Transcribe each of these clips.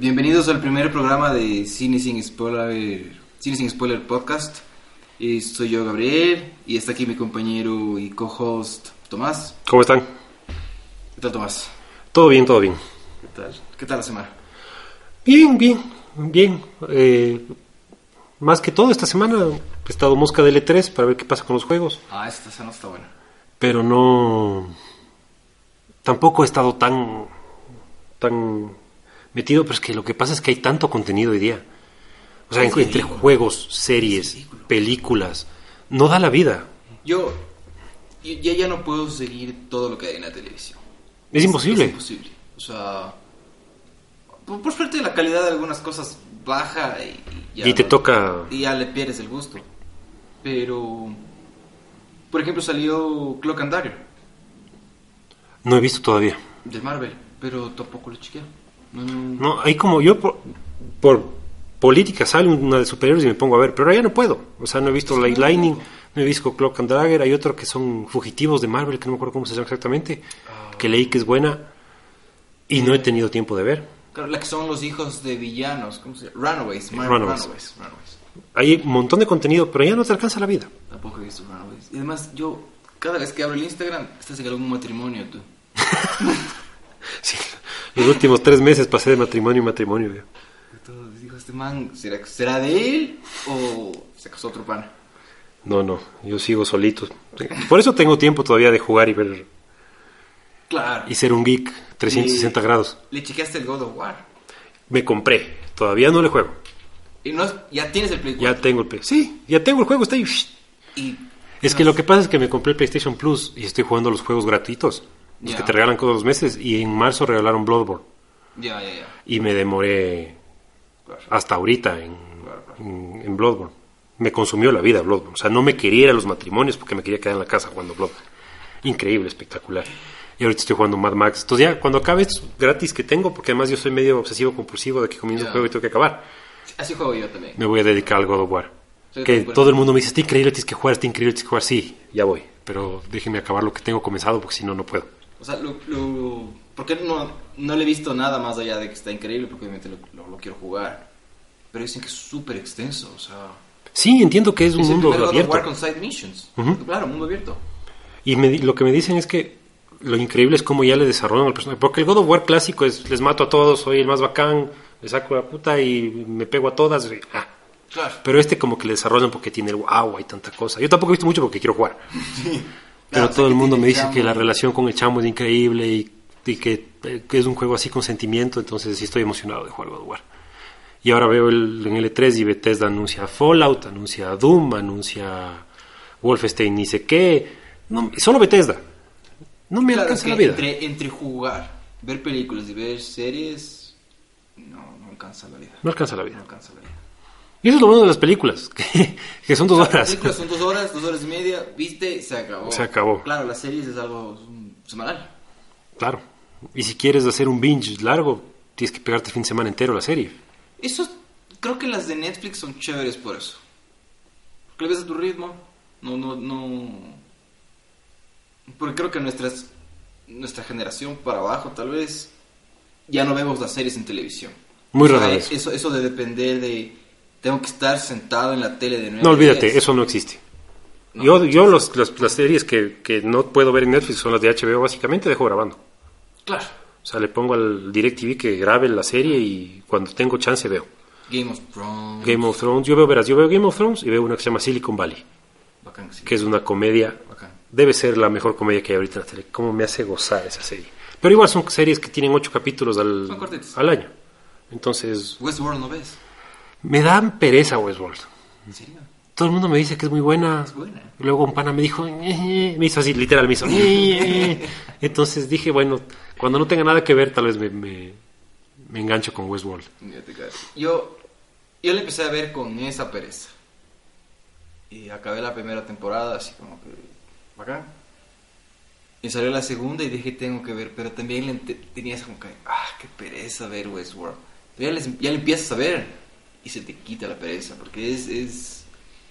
Bienvenidos al primer programa de Cine Sin Spoiler Podcast. Soy yo, Gabriel, y está aquí mi compañero y co-host, Tomás. ¿Cómo están? ¿Qué tal, Tomás? Todo bien, todo bien. ¿Qué tal la semana? Bien. Más que todo, esta semana he estado mosca de L3 para ver qué pasa con los juegos. Esta semana está buena. Pero no... Tampoco he estado tan metido, pero es que lo que pasa es que hay tanto contenido hoy día. O sea, entre juegos, series, películas, no da la vida. Yo ya no puedo seguir todo lo que hay en la televisión. Es imposible. Es imposible. O sea, por suerte la calidad de algunas cosas baja y te toca... Y ya le pierdes el gusto. Pero, por ejemplo, salió Cloak and Dagger. No he visto todavía. De Marvel, pero tampoco lo chequeo. No, hay como yo por política sale una de superhéroes y me pongo a ver, pero ya no puedo. O sea, no he visto Light Lightning, no he visto Cloak and Dagger, hay otro que son fugitivos de Marvel, que no me acuerdo cómo se llama exactamente, que leí que es buena y no he tenido tiempo de ver. Claro, la que son los hijos de villanos, ¿cómo se llama? Runaways. Hay un montón de contenido, pero ya no te alcanza la vida. Tampoco he visto Runaways. Y además, yo, cada vez que abro el Instagram, estás en algún matrimonio, tú. Sí, los últimos 3 meses pasé de matrimonio en matrimonio. Entonces dijo, este man, ¿será de él o se casó otro pana? No, yo sigo solito. Por eso tengo tiempo todavía de jugar y ver. Claro. Y ser un geek 360 grados. ¿Le chequeaste el God of War? Me compré, todavía no le juego. ¿Y ya tienes el Play 4? Ya tengo el Play. Sí, ya tengo el juego, está ahí. Es que lo que pasa es que me compré el PlayStation Plus y estoy jugando los juegos gratuitos. Los que te regalan todos los meses. Y en marzo regalaron Bloodborne. Ya. Y me demoré hasta ahorita en Bloodborne. Me consumió la vida Bloodborne. O sea, no me quería ir a los matrimonios porque me quería quedar en la casa jugando Bloodborne. Increíble, espectacular. Y ahorita estoy jugando Mad Max. Entonces ya, cuando acabe estos gratis que tengo, porque además yo soy medio obsesivo-compulsivo de que comienzo un juego y tengo que acabar. Así juego yo también. Me voy a dedicar al God of War. Que todo el mundo me dice, está increíble, tienes que jugar, Sí, ya voy. Pero déjenme acabar lo que tengo comenzado porque si no, no puedo. O sea, porque no le he visto nada más allá de que está increíble, porque obviamente lo quiero jugar. Pero dicen que es súper extenso, o sea... Sí, entiendo que es un mundo abierto. God of War con side missions. Claro, mundo abierto. Y lo que me dicen es que lo increíble es cómo ya le desarrollan al personaje. Porque el God of War clásico es, les mato a todos, soy el más bacán, le saco la puta y me pego a todas. Claro. Pero como que le desarrollan porque tiene el wow, hay tanta cosa. Yo tampoco he visto mucho porque quiero jugar. Sí. Pero todo el mundo me dice que la relación con el chamo es increíble y que es un juego así con sentimiento, entonces sí estoy emocionado de jugar God of War. Y ahora veo en L3 y Bethesda anuncia Fallout, anuncia Doom, anuncia Wolfenstein, ni sé qué. No, solo Bethesda. No me alcanza la vida. Entre jugar, ver películas y ver series, no alcanza la vida. No alcanza la vida. Y eso es lo bueno de las películas, que son 2 horas. Las películas son 2 horas, 2 horas y media, viste, se acabó. Claro, las series es algo semanal. Claro. Y si quieres hacer un binge largo, tienes que pegarte el fin de semana entero la serie. Eso, creo que las de Netflix son chéveres por eso. Porque le ves a tu ritmo, no... Porque creo que nuestra generación para abajo, tal vez, ya no vemos las series en televisión. Muy rara vez. Eso de depender de... Tengo que estar sentado en la tele de nuevo. No, olvídate, eso no existe. Yo las series que no puedo ver en Netflix son las de HBO, básicamente dejo grabando. Claro. O sea, le pongo al DirecTV que grabe la serie y cuando tengo chance veo. Game of Thrones. Yo veo Game of Thrones y veo una que se llama Silicon Valley. Bacán, sí. Que es una comedia. Bacán. Debe ser la mejor comedia que hay ahorita en la tele. Cómo me hace gozar esa serie. Pero igual son series que tienen 8 capítulos al año. Entonces... Westworld, ¿no ves? Me dan pereza Westworld. ¿En serio? Todo el mundo me dice que es muy buena. Es buena. Luego un pana me dijo, me hizo así, literal, me hizo. Entonces dije, bueno, cuando no tenga nada que ver, tal vez me engancho con Westworld. Yo le empecé a ver con esa pereza. Y acabé la primera temporada, así como que bacán. Y salió la segunda y dije, tengo que ver. Pero también tenía esa como que, qué pereza ver Westworld. Ya le empiezas a ver. Y se te quita la pereza, porque es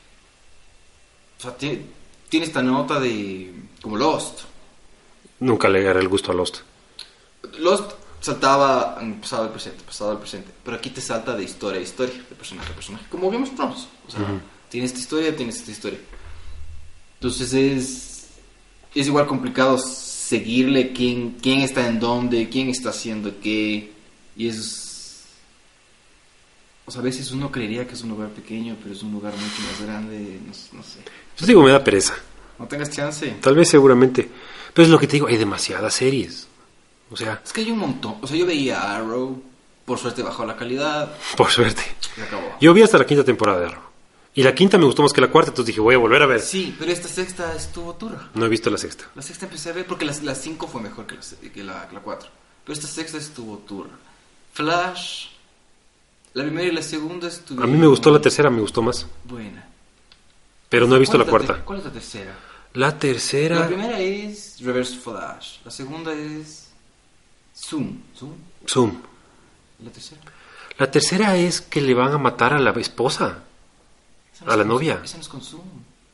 o sea, tiene esta nota de... como Lost. Nunca le agarré el gusto a Lost. Lost saltaba pasado al presente. Pero aquí te salta de historia a historia, de personaje a personaje. Como Game of Thrones. O sea, tienes esta historia, tienes esta historia. Entonces es igual complicado seguirle quién está en dónde, quién está haciendo qué. Y es... O sea, a veces uno creería que es un lugar pequeño, pero es un lugar mucho más grande. No sé. Yo digo, me da pereza. No tengas chance. Tal vez, seguramente. Pero es lo que te digo, hay demasiadas series. O sea... Es que hay un montón. O sea, yo veía Arrow. Por suerte bajó la calidad. Por suerte. Se acabó. Yo vi hasta la 5ª temporada de Arrow. Y la 5ª me gustó más que la 4ª, entonces dije, voy a volver a ver. Sí, pero esta 6ª estuvo turra. No he visto la 6ª. La 6ª empecé a ver porque la 5 fue mejor que la 4. Pero esta 6ª estuvo turra. Flash, la primera y la segunda estuvieron... A mí me gustó la 3ª, me gustó más. Buena. Pero no he visto la 4ª. ¿Cuál es la tercera? La 3ª... La primera es Reverse Flash. La segunda es Zoom. Zoom. ¿La tercera? La 3ª es que le van a matar a la esposa. A la novia. Esa no es con Zoom.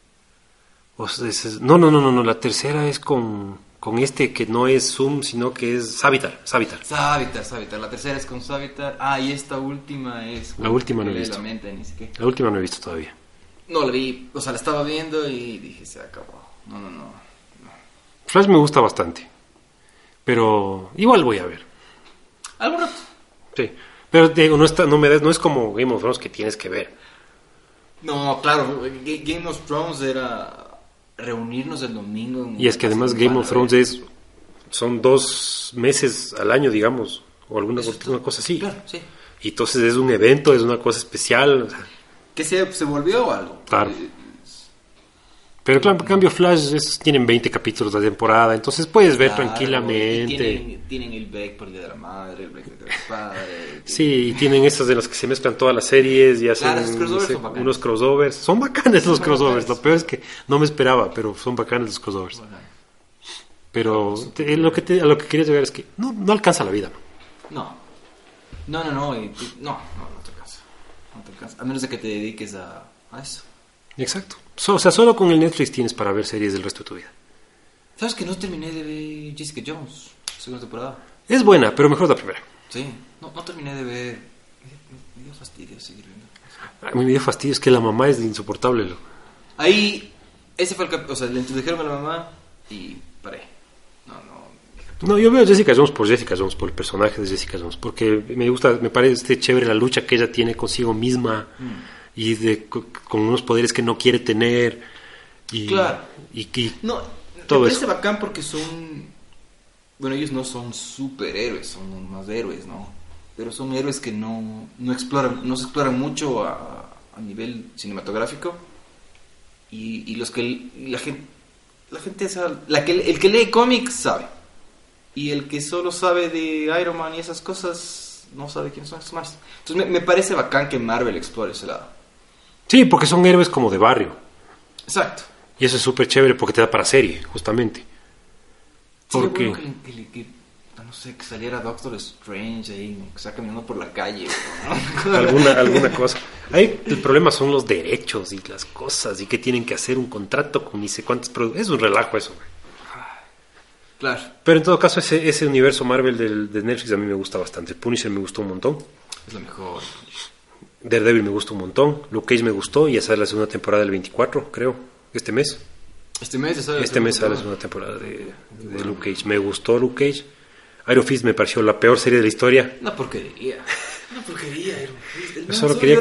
O sea, no. La 3ª es con este que no es Zoom, sino que es Savitar. Savitar. La tercera es con Savitar. Y esta última es... La última no he visto. La última no he visto todavía. No la vi. O sea, la estaba viendo y dije, se acabó. No. Flash me gusta bastante. Pero igual voy a ver. Algo rato. Sí. Pero digo, no es como Game of Thrones que tienes que ver. No, claro, Game of Thrones era reunirnos el domingo. Y es que además Game of Thrones son 2 meses al año, digamos, o alguna cosa así. Claro, sí. Y entonces es un evento, es una cosa especial. O sea, ¿Que se volvió algo? Claro. Pero claro, en cambio Flash tienen 20 capítulos de temporada, entonces puedes ver tranquilamente. Y tienen el break por el Día de la Madre, el break del padre. Sí, y tienen esas de las que se mezclan todas las series y hacen unos crossovers. Son bacanes los crossovers, lo peor es que no me esperaba, pero son bacanes los crossovers. Pero a lo que quería llegar es que no alcanza la vida. No te alcanza. No te alcanza. A menos de que te dediques a eso. Exacto. O sea, solo con el Netflix tienes para ver series del resto de tu vida. ¿Sabes que no terminé de ver Jessica Jones, segunda temporada? Es buena, pero mejor la primera. Sí, no terminé de ver. Me dio fastidio seguir viendo. A mí me dio fastidio, es que la mamá es insoportable. Ahí, ese fue o sea, le introdujeron a la mamá y paré. No, yo veo a Jessica Jones, por el personaje de Jessica Jones, porque me parece chévere la lucha que ella tiene consigo misma. Y con unos poderes que no quiere tener claro. y no, todo me parece eso bacán porque ellos no son superhéroes, son más héroes, ¿no? Pero son héroes que no se exploran mucho a nivel cinematográfico y los que la gente sabe, el que lee cómics sabe, y el que solo sabe de Iron Man y esas cosas no sabe quiénes son esos más. Entonces me parece bacán que Marvel explore ese lado. Sí, porque son héroes como de barrio. Exacto. Y eso es súper chévere porque te da para serie, justamente. Porque... Sí, bueno que no sé, que saliera Doctor Strange ahí, que está caminando por la calle. ¿No? alguna cosa. Ahí el problema son los derechos y las cosas y que tienen que hacer un contrato con ni sé cuántos productos. Es un relajo eso, güey. Claro. Pero en todo caso ese universo Marvel de Netflix a mí me gusta bastante. El Punisher me gustó un montón. Es lo mejor. Daredevil me gustó un montón. Luke Cage me gustó y ya sale la segunda temporada del 24, creo. Este mes sale la segunda temporada de Luke Cage. Me gustó Luke Cage. Iron Fist me pareció la peor serie de la historia. Una porquería Iron Fist. Solo quería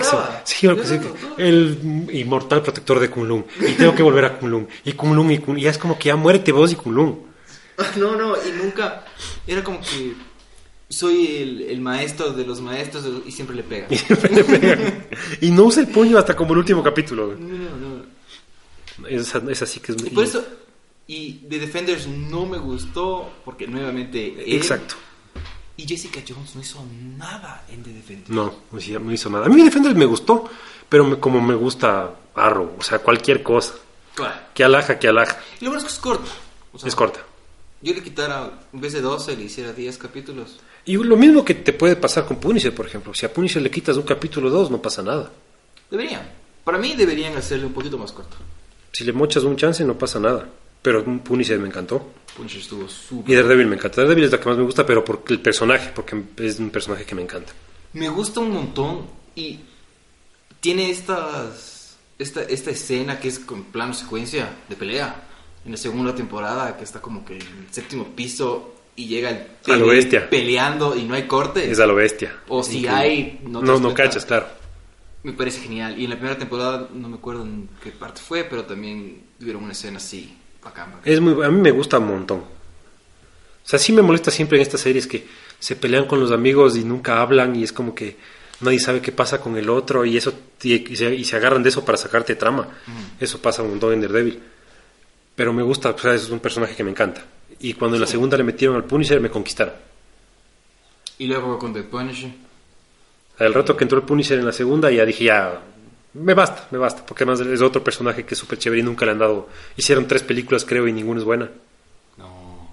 el inmortal protector de Kunlun. Y tengo que volver a Kunlun. Y Kunlun y ya es como que ya muérete vos y Kunlun. No, y nunca. Era como que soy el maestro de los maestros y siempre le pega. Y no usa el puño hasta como el último capítulo. No. Es así que es... Y por eso, y The Defenders no me gustó, porque nuevamente... Exacto. Y Jessica Jones no hizo nada en The Defenders. No hizo nada. A mí The Defenders me gustó, pero como me gusta Arrow, o sea, cualquier cosa. Claro. Que alaja. Y lo bueno es que es corta. O sea, es corta. Yo le quitara, en vez de 12, le hiciera 10 capítulos. Y lo mismo que te puede pasar con Punisher, por ejemplo. Si a Punisher le quitas un capítulo 2, no pasa nada. Para mí deberían hacerle un poquito más corto. Si le mochas un chance, no pasa nada. Pero Punisher me encantó. Punisher estuvo Y súper... Daredevil me encanta. Daredevil es la que más me gusta, pero por el personaje, porque es un personaje que me encanta. Me gusta un montón y tiene esta escena que es con plano secuencia de pelea en la segunda temporada, que está como que en el séptimo piso y llega el A lo bestia. peleando y no hay corte. Es a lo bestia. O si Increíble. hay, No, te das no cuenta. cachas, claro. Me parece genial. Y en la primera temporada, no me acuerdo en qué parte fue, pero también tuvieron una escena así, bacán. A mí me gusta un montón. O sea, sí me molesta siempre en estas series que se pelean con los amigos y nunca hablan y es como que nadie sabe qué pasa con el otro y eso y se agarran de eso para sacarte trama. Eso pasa un montón en Daredevil. Pero me gusta, o sea, es un personaje que me encanta. Y cuando en la segunda le metieron al Punisher me conquistaron. Y luego con The Punisher. Al rato que entró el Punisher en la segunda ya dije ya me basta, porque además es otro personaje que es súper chévere y nunca le han dado. Hicieron 3 películas creo y ninguna es buena. No.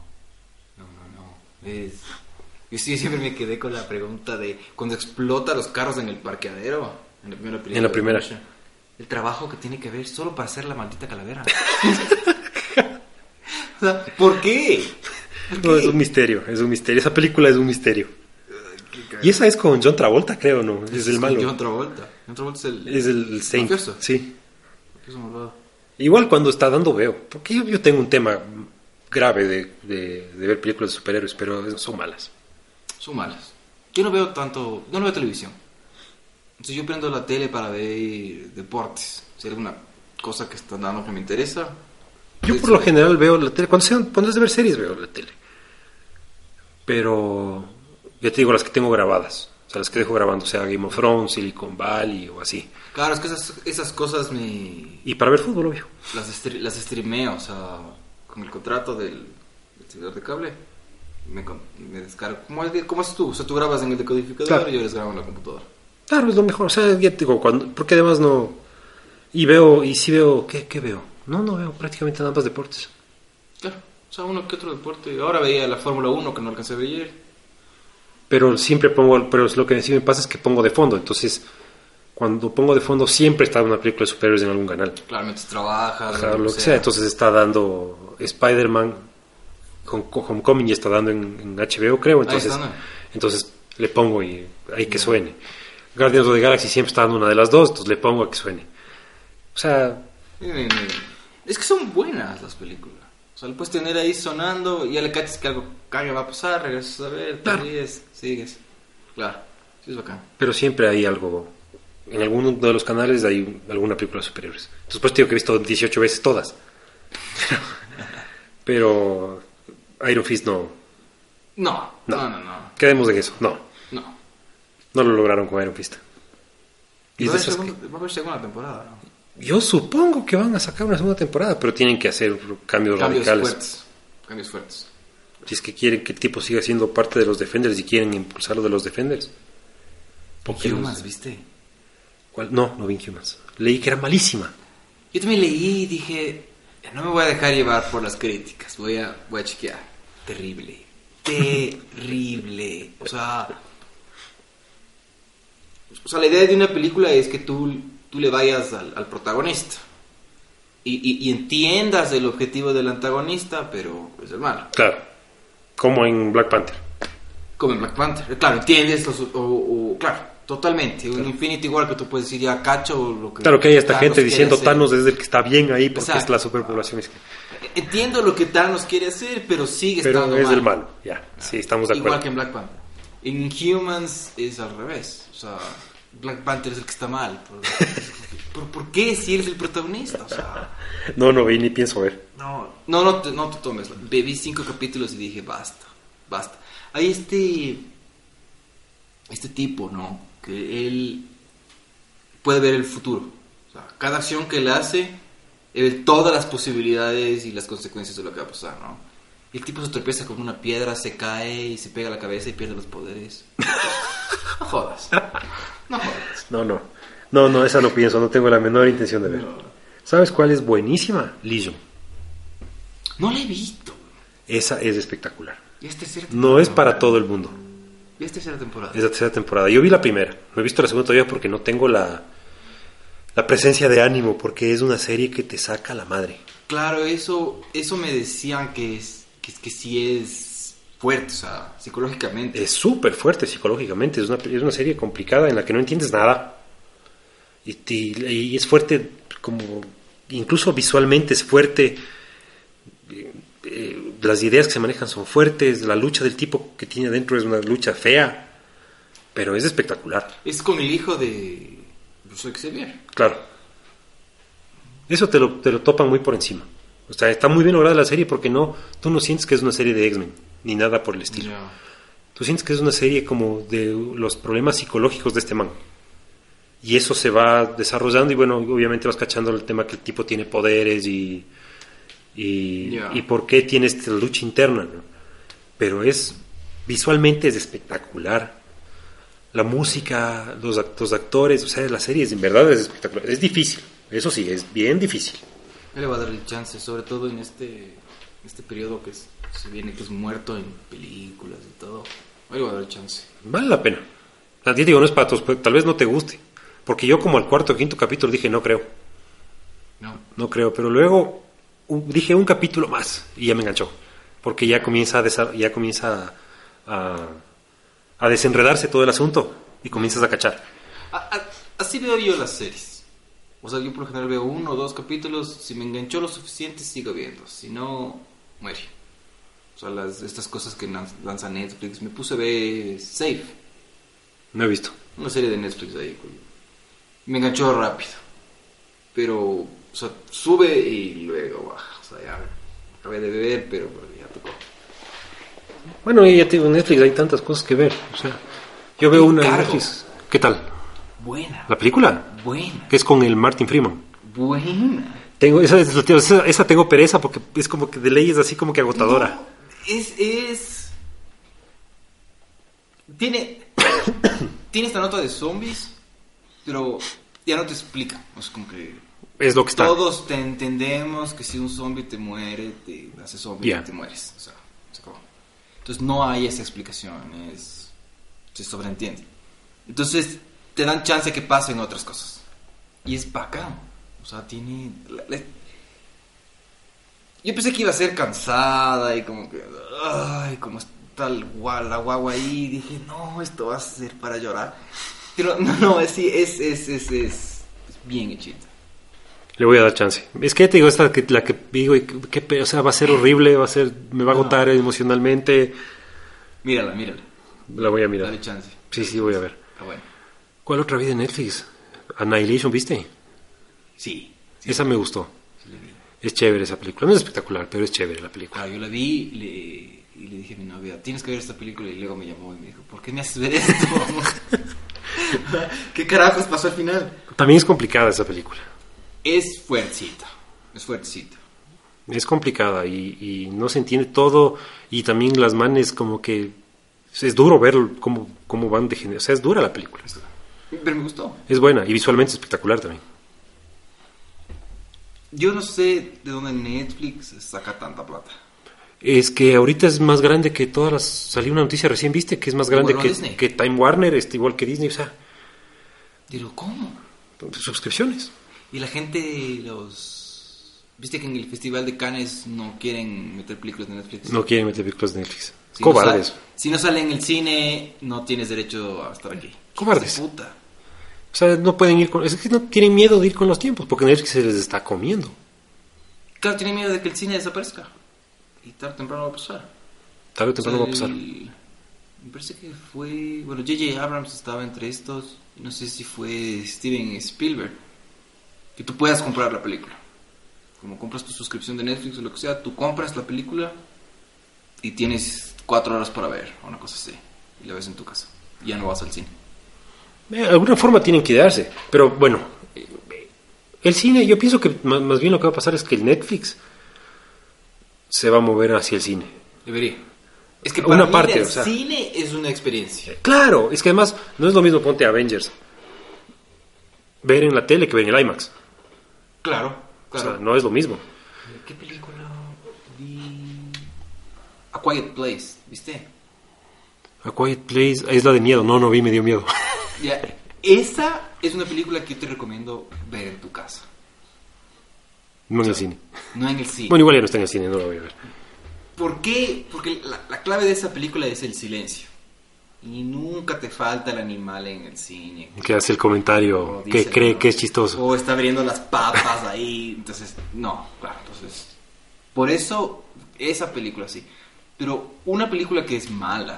Yo sí siempre me quedé con la pregunta de cuando explota los carros en el parqueadero, en la primera película. En la primera. El trabajo que tiene que ver solo para hacer la maldita calavera. O sea, ¿por qué? No, es un misterio. Esa película es un misterio. Y esa es con John Travolta, creo, ¿no? Es el malo. John Travolta. John Travolta Es el Saint. mafioso. Sí. Mafioso malvado. Igual cuando está dando veo. Porque yo tengo un tema grave de ver películas de superhéroes, pero son malas. Son malas. Yo no veo televisión. Entonces yo prendo la tele para ver deportes. Si hay alguna cosa que están dando que me interesa. Yo por lo general veo la tele. Cuando es de ver series veo la tele. Pero ya te digo las que tengo grabadas. O sea, las que dejo grabando, sea Game of Thrones, Silicon Valley o así. Claro, es que esas cosas Y para ver fútbol, obvio. las streameo, o sea, con el contrato del servidor de cable. Me descargo. ¿Cómo haces tú? O sea, tú grabas en el decodificador Claro. y yo les grabo en la computadora. Claro, es lo mejor. O sea, ya te digo, porque además no... Y sí veo... ¿Qué veo? No veo prácticamente nada más deportes. Claro, o sea, uno que otro deporte. Ahora veía la Fórmula 1 que no alcancé a ver ayer. Pero lo que sí me pasa es que pongo de fondo. Entonces, cuando pongo de fondo siempre está una película de superhéroes en algún canal. Claro, mientras trabajas. Ajá, lo que sea. Entonces está dando Spider-Man, Homecoming y está dando en HBO, creo. Entonces, Ahí está, ¿no? entonces le pongo y ahí que suene. Guardians of the Galaxy siempre está dando una de las dos, entonces le pongo a que suene. O sea, Es que son buenas las películas. O sea, lo puedes tener ahí sonando y ya le cachas que algo cague va a pasar, regresas a ver, te ríes, sigues. Claro, sí es bacán. pero siempre hay algo. En alguno de los canales hay alguna película de superhéroes. Entonces, pues digo que he visto 18 veces todas. Pero Iron Fist no. No. Quedemos en eso. No lo lograron con Iron Fist. Y Va es a de haber esas segunda temporada, ¿no? yo supongo que van a sacar una segunda temporada, pero tienen que hacer cambios radicales. Cambios fuertes. Si es que quieren que el tipo siga siendo parte de los Defenders y quieren impulsarlo de los Defenders. Inhumans, ¿viste? ¿Cuál? No vi Inhumans. Leí que era malísima. Yo también leí y dije, no me voy a dejar llevar por las críticas, voy a chequear. Terrible. O sea, la idea de una película es que tú le vayas al protagonista y entiendas el objetivo del antagonista, pero es el malo. Claro, como en Black Panther. Como en Black Panther, claro, entiendes claro, totalmente. Un Infinity War que tú puedes decir ya cacho lo que... Claro que hay esta gente quiere diciendo hacer. Thanos es el que está bien ahí porque Exacto. es la superpoblación. Entiendo lo que Thanos quiere hacer, pero sigue Pero estando es mal. el malo, ya, sí, estamos de acuerdo. Igual que en Black Panther. En Inhumans es al revés. O sea, Black Panther es el que está mal. ¿Por qué si él es el protagonista? O sea, No vi ni pienso ver. no te tomes. Vi 5 capítulos y dije, basta. Hay este tipo, ¿no? Que él puede ver el futuro. O sea, cada acción que él hace, él ve todas las posibilidades y las consecuencias de lo que va a pasar, ¿no? Y el tipo se tropieza con una piedra, se cae y se pega la cabeza y pierde los poderes. No jodas. No, esa no pienso, no tengo la menor intención de ver. No. ¿Sabes cuál es buenísima? Legion. No la he visto. Esa es espectacular. Y es tercera temporada. No es para todo el mundo. Y es tercera temporada. Es la tercera temporada. Yo vi la primera. No he visto la segunda todavía porque no tengo la presencia de ánimo, porque es una serie que te saca la madre. Claro, eso me decían que que sí es fuerte, o sea, psicológicamente. Es súper fuerte psicológicamente, es una serie complicada en la que no entiendes nada. Y es fuerte, como incluso visualmente es fuerte. Las ideas que se manejan son fuertes, la lucha del tipo que tiene adentro es una lucha fea, pero es espectacular. Es con el hijo de Bruce Xavier. Claro. Eso te lo topan muy por encima. O sea, está muy bien lograda la serie porque tú no sientes que es una serie de X-Men, ni nada por el estilo. Yeah. Tú sientes que es una serie como de los problemas psicológicos de este man. Y eso se va desarrollando y bueno, obviamente vas cachando el tema que el tipo tiene poderes y por qué tiene esta lucha interna, ¿no? Pero visualmente es espectacular. La música, los actores, o sea, la serie en verdad es espectacular. Es difícil, eso sí, es bien difícil. Él le va a dar el chance, sobre todo en este periodo que se viene, que es muerto en películas y todo. Él le va a dar el chance. Vale la pena. A ti digo, no es para todos, tal vez no te guste. Porque yo como al cuarto o quinto capítulo dije, no creo. No creo, pero luego dije un capítulo más y ya me enganchó. Porque ya comienza a desenredarse todo el asunto y comienzas a cachar. Así veo yo las series. O sea, yo por lo general veo 1 o 2 capítulos. Si me enganchó lo suficiente, sigo viendo. Si no, muere. O sea, estas cosas que lanza Netflix. Me puse a ver Safe. No he visto. Una serie de Netflix ahí. Me enganchó rápido. Pero, o sea, sube y luego baja. O sea, ya acabé de ver, pero ya tocó. Bueno, ya te digo, en Netflix hay tantas cosas que ver. O sea, yo veo una en Netflix. ¿Qué tal? Buena. ¿La película? Buena. Que es con el Martin Freeman. Buena. Esa tengo pereza porque es como que de ley es así como que agotadora. No, Tiene esta nota de zombies, pero ya no te explica. Es como que es lo que está. Todos te entendemos que si un zombie te muere, te hace zombie y te mueres. O sea, se acabó. Entonces no hay esa explicación, se sobreentiende. Entonces te dan chance que pasen otras cosas. Y es bacán. O sea, tiene... Yo pensé que iba a ser cansada y como que... Ay, como está la guagua ahí. Dije, no, esto va a ser para llorar. Pero no, es bien hechita. Le voy a dar chance. Es que te digo, la que digo, o sea, va a ser horrible, me va a agotar emocionalmente. Mírala. La voy a mirar. Dale chance. Sí, voy a ver. Está bueno. ¿Cuál otra vi de Netflix? Annihilation, ¿viste? Sí. Esa me gustó. Sí, la vi. Es chévere esa película. No es espectacular, pero es chévere la película. Claro, yo la vi y le dije a mi novia, tienes que ver esta película. Y luego me llamó y me dijo, ¿por qué me haces ver esto? ¿Qué carajos pasó al final? También es complicada esa película. Es fuertecita. Es complicada y no se entiende todo. Y también las manes como que... Es duro ver cómo van de género. O sea, es dura la película. Pero me gustó. Es buena y visualmente espectacular también. Yo no sé de dónde Netflix saca tanta plata. Es que ahorita es más grande que todas las... Salió una noticia recién, ¿viste? Que es más grande que Time Warner, igual que Disney, o sea... Pero, ¿cómo? Suscripciones. Y la gente, ¿viste que en el Festival de Cannes no quieren meter películas de Netflix? No quieren meter películas de Netflix. Cobardes. Si no sale en el cine, no tienes derecho a estar aquí. Cobardes. Puta. O sea, no pueden ir con... Es que no tienen miedo de ir con los tiempos, porque Netflix se les está comiendo. Claro, tienen miedo de que el cine desaparezca. Y tarde o temprano va a pasar. Tarde o temprano va a pasar. Me parece que fue... Bueno, J.J. Abrams estaba entre estos. No sé si fue Steven Spielberg. Que tú puedas comprar la película. Como compras tu suscripción de Netflix o lo que sea, tú compras la película y tienes 4 horas para ver, o una cosa así. Y la ves en tu casa. Y ya no vas al cine. De alguna forma tienen que darse. Pero bueno, el cine, yo pienso que más bien lo que va a pasar es que el Netflix se va a mover hacia el cine. Debería. Es que para una mí parte, el cine es una experiencia. Claro, es que además no es lo mismo ponte Avengers. Ver en la tele que ver en el IMAX. Claro. O sea, no es lo mismo. ¿Qué película vi? A Quiet Place, ¿viste? A Quiet Place es la de miedo. No vi, me dio miedo. Ya, esa es una película que yo te recomiendo ver en tu casa. No en el cine. No en el cine. Bueno, igual ya no está en el cine, no lo voy a ver. ¿Por qué? Porque la clave de esa película es el silencio. Y nunca te falta el animal en el cine. Que hace el comentario que cree que es chistoso. O está abriendo las papas ahí. Entonces, no, claro. Entonces, por eso, esa película sí. Pero una película que es mala,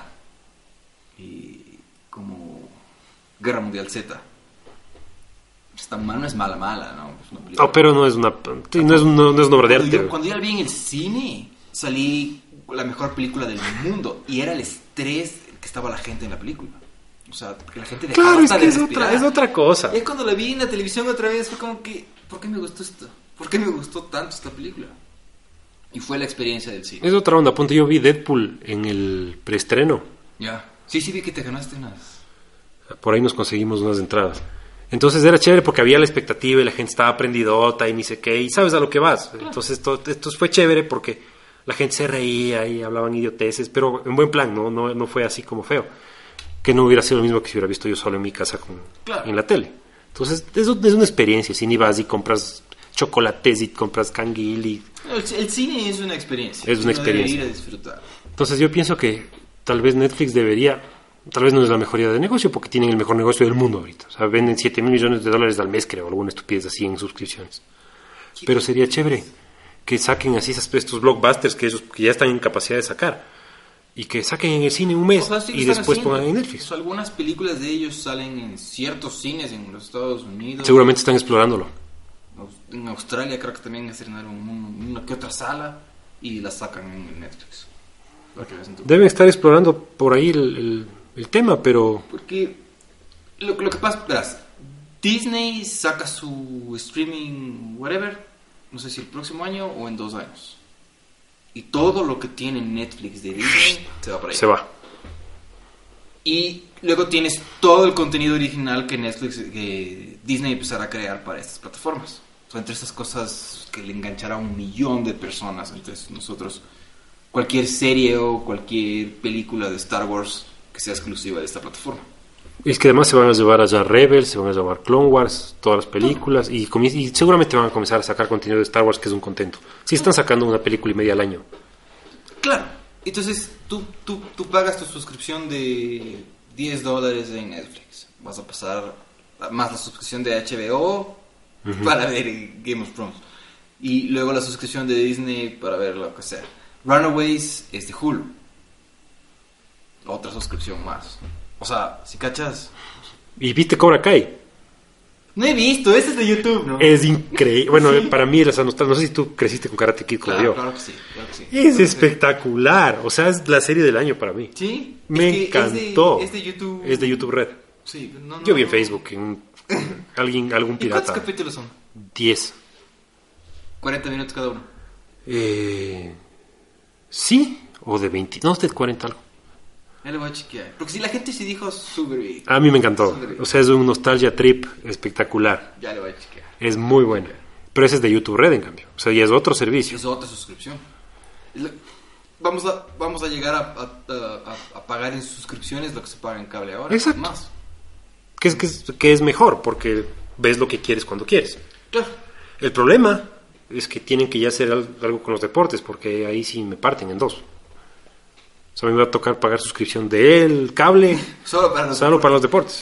como Guerra Mundial Z. Esta mala no es mala, ¿no? Es una película. Oh, pero no es una obra de arte. Cuando yo la vi en el cine, salí la mejor película del mundo. Y era el estrés que estaba la gente en la película. O sea, que la gente dejaba hasta de respirar. Es otra cosa. Y cuando la vi en la televisión otra vez, fue como que, ¿por qué me gustó esto? ¿Por qué me gustó tanto esta película? Y fue la experiencia del cine. Es otra onda. Ponte, yo vi Deadpool en el preestreno. Ya. Sí, vi que te ganaste unas. Por ahí nos conseguimos unas entradas. Entonces era chévere porque había la expectativa y la gente estaba prendidota y ni sé qué, y sabes a lo que vas. Claro. Entonces esto fue chévere porque la gente se reía y hablaban idioteces, pero en buen plan, no fue así como feo. Que no hubiera sido lo mismo que si hubiera visto yo solo en mi casa en la tele. Entonces es una experiencia. Si ni vas y compras chocolates y compras canguil. El cine es una experiencia. Es una experiencia. Ir a disfrutar. Entonces yo pienso que tal vez Netflix debería... Tal vez no es la mejor idea de negocio porque tienen el mejor negocio del mundo ahorita. O sea, venden $7,000 millones al mes, creo, alguna estupidez así en suscripciones. Pero sería chévere que saquen así estos blockbusters que ya están en capacidad de sacar. Y que saquen en el cine un mes y después pongan en Netflix. O sea, algunas películas de ellos salen en ciertos cines en los Estados Unidos. Seguramente están explorándolo. En Australia creo que también estrenaron una que otra sala y la sacan en Netflix. Deben estar explorando por ahí el tema, pero... Porque lo que pasa, verás, Disney saca su streaming, whatever, no sé si el próximo año o en 2 años. Y todo lo que tiene Netflix de Disney se va para ahí. Se va. Y luego tienes todo el contenido original que Disney empezará a crear para estas plataformas. O sea, entre estas cosas que le enganchará a 1 millón de personas. Entonces nosotros, cualquier serie o cualquier película de Star Wars que sea exclusiva de esta plataforma. Es que además se van a llevar allá Rebels, se van a llevar Clone Wars, todas las películas, y seguramente van a comenzar a sacar contenido de Star Wars, que es un contento. Si están sacando una película y media al año. Claro. Entonces tú pagas tu suscripción de $10 en Netflix. Vas a pasar más la suscripción de HBO para ver Game of Thrones. Y luego la suscripción de Disney para ver lo que sea. Runaways es de Hulu. Otra suscripción más. O sea, si cachas. ¿Y viste Cobra Kai? No he visto, ese es de YouTube, ¿no? Es increíble. Bueno, sí. Para mí, no sé si tú creciste con Karate Kid como yo. Claro que sí. Es espectacular. O sea, es la serie del año para mí. Sí. Me encantó. Es de YouTube. Es de YouTube Red. Sí, yo vi en Facebook, algún pirata. ¿Y cuántos capítulos son? 10. 40 minutos cada uno. Sí, o de 20. No, de 40 algo. Ya le voy a chequear. Porque si la gente se dijo súper bien. A mí me encantó. O sea, es un nostalgia trip espectacular. Ya le voy a chequear. Es muy buena. Pero ese es de YouTube Red, en cambio. O sea, y es otro servicio. Es otra suscripción. Vamos a llegar a pagar en suscripciones lo que se paga en cable ahora. Exacto. Más. Que es mejor, porque ves lo que quieres cuando quieres. Claro. El problema es que tienen que ya hacer algo con los deportes, porque ahí sí me parten en 2. O sea, me va a tocar pagar suscripción del cable solo para los deportes.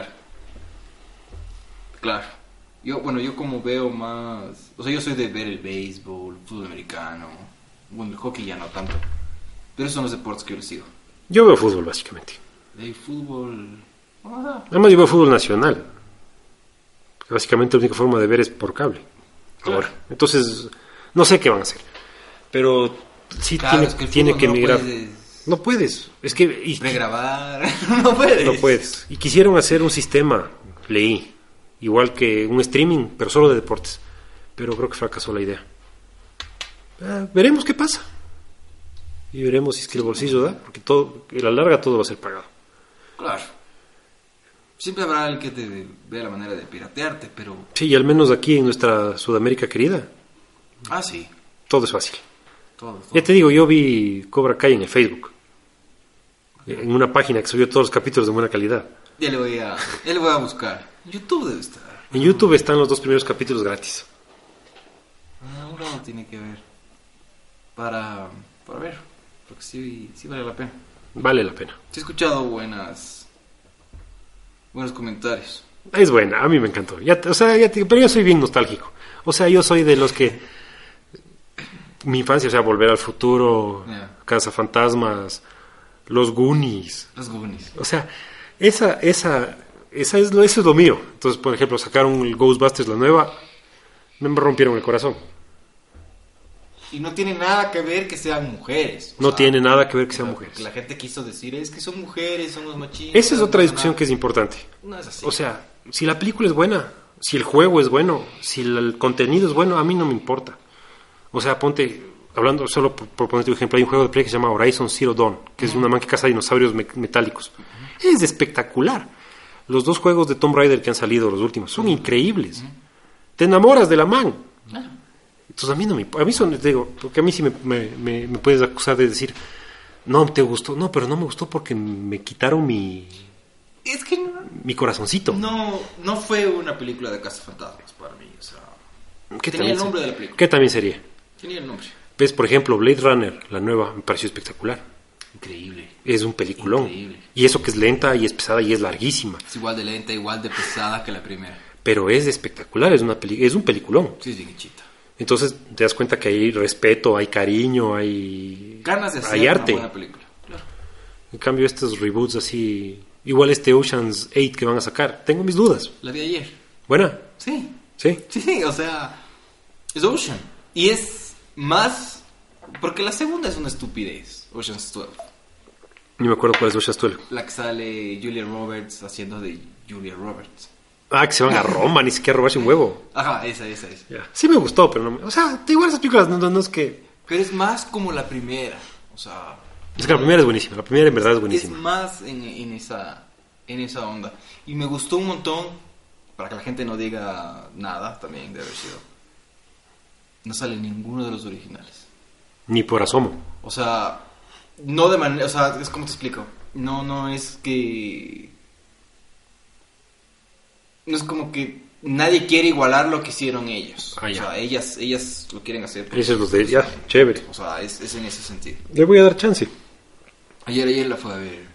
Claro. Yo como veo más... O sea, yo soy de ver el béisbol, fútbol americano. Bueno, el hockey ya no tanto. Pero esos son los deportes que yo les sigo. Yo veo fútbol, básicamente. El fútbol... Además, yo veo fútbol nacional. Básicamente, la única forma de ver es por cable. Claro. Ahora. Entonces, no sé qué van a hacer. Pero sí tiene que migrar. No puedes. Es que... Regrabar. No puedes. No puedes. Y quisieron hacer un sistema, leí, igual que un streaming, pero solo de deportes. Pero creo que fracasó la idea. Veremos qué pasa. Y veremos si es que el bolsillo da, porque a la larga todo va a ser pagado. Claro. Siempre habrá alguien que te vea la manera de piratearte, pero... Sí, y al menos aquí en nuestra Sudamérica querida. Sí. Todo es fácil. Todo. Ya te digo, yo vi Cobra Kai en el Facebook. En una página que subió todos los capítulos de buena calidad. Ya le voy a buscar. En YouTube debe estar. En YouTube están los 2 primeros capítulos gratis. Uno tiene que ver. Para para ver, porque sí vale la pena. Vale la pena. Sí he escuchado buenos comentarios. Es buena, a mí me encantó. Pero yo soy bien nostálgico. O sea, yo soy de los que... Mi infancia, o sea, Volver al Futuro, Cazafantasmas, Los Goonies. Los Goonies. O sea, eso es lo mío. Entonces, por ejemplo, sacaron el Ghostbusters, la nueva, me rompieron el corazón. Y no tiene nada que ver que sean mujeres. No tiene nada que ver que sean mujeres. La gente quiso decir, es que son mujeres, son los machistas. Esa es otra discusión que es importante. No es así. O sea, si la película es buena, si el juego es bueno, si el contenido es bueno, a mí no me importa. O sea, hablando solo por ponerte un ejemplo, hay un juego de Play que se llama Horizon Zero Dawn, que es una man que caza dinosaurios metálicos. Es espectacular. Los 2 juegos de Tomb Raider que han salido, los últimos, son increíbles. Te enamoras de la man. Entonces a mí no me importa. A mí son, digo, porque a mí sí me puedes acusar de decir, no te gustó. No, pero no me gustó porque me quitaron mi corazoncito. No fue una película de cazafantasmas para mí. O sea, ¿Qué tenía el nombre de la película. ¿Qué también sería? Tenía el nombre. ¿Ves? Por ejemplo, Blade Runner, la nueva, me pareció espectacular. Increíble. Es un peliculón. Increíble. Y eso que es lenta y es pesada y es larguísima. Es igual de lenta, igual de pesada que la primera. Pero es espectacular, es un peliculón. Sí, sí, chita. Entonces te das cuenta que hay respeto, hay cariño, hay ganas de hacer hay arte. Una buena película. Claro. En cambio estos reboots así, igual este Ocean's 8 que van a sacar, tengo mis dudas. La vi ayer. ¿Buena? Sí. ¿Sí? Sí, o sea, es Ocean. Y es más, porque la segunda es una estupidez, Ocean's 12. Ni me acuerdo cuál es Ocean's 12. La que sale Julia Roberts haciendo de Julia Roberts. Ah, que se van a Roma, ni siquiera a robarse un huevo. Ajá, esa. Ya. Sí me gustó, pero no... O sea, igual esas películas no es que... Pero es más como la primera, o sea... Es que la primera es buenísima, la primera en verdad es buenísima. Es más en esa onda. Y me gustó un montón, para que la gente no diga nada, también debe haber sido. No sale ninguno de los originales. Ni por asomo. O sea, no de manera... O sea, es como te explico. No es que... No es como que nadie quiere igualar lo que hicieron ellos. Ah, o sea, ellas lo quieren hacer. Esos los de... Ya, chévere. O sea, es en ese sentido. Le voy a dar chance. Ayer la fue a ver.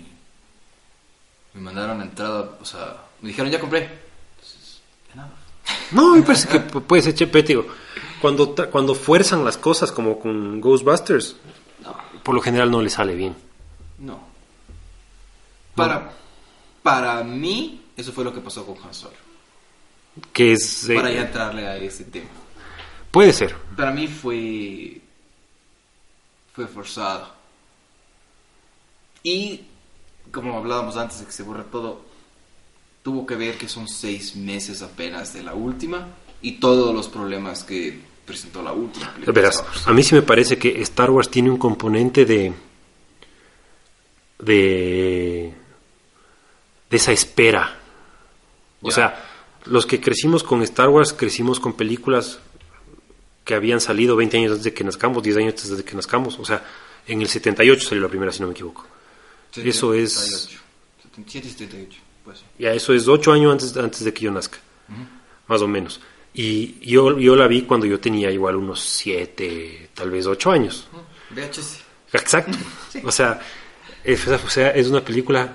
Me mandaron la entrada, o sea, me dijeron ya compré. Entonces, de nada. No, me parece que puede ser chévere, digo. Cuando fuerzan las cosas como con Ghostbusters, No. por lo general no le sale bien. No. Para mí, eso fue lo que pasó con Han Solo. Que es... Para ya entrarle a ese tema. Puede ser. Para mí fue forzado. Y, como hablábamos antes de que se borra todo, tuvo que ver que son 6 meses apenas de la última y todos los problemas que presentó la última película. Verás, a mí sí me parece que Star Wars tiene un componente de esa espera. O sea, los que crecimos con Star Wars, crecimos con películas que habían salido 20 años antes de que nazcamos, 10 años antes de que nazcamos. O sea, en el 78 salió la primera, si no me equivoco. 78, eso es... 77 y 78, pues. Ya, eso es 8 años antes de que yo nazca, más o menos. Y yo la vi cuando yo tenía igual unos 7, tal vez 8 años. VHS. Exacto. Sí. O sea, es una película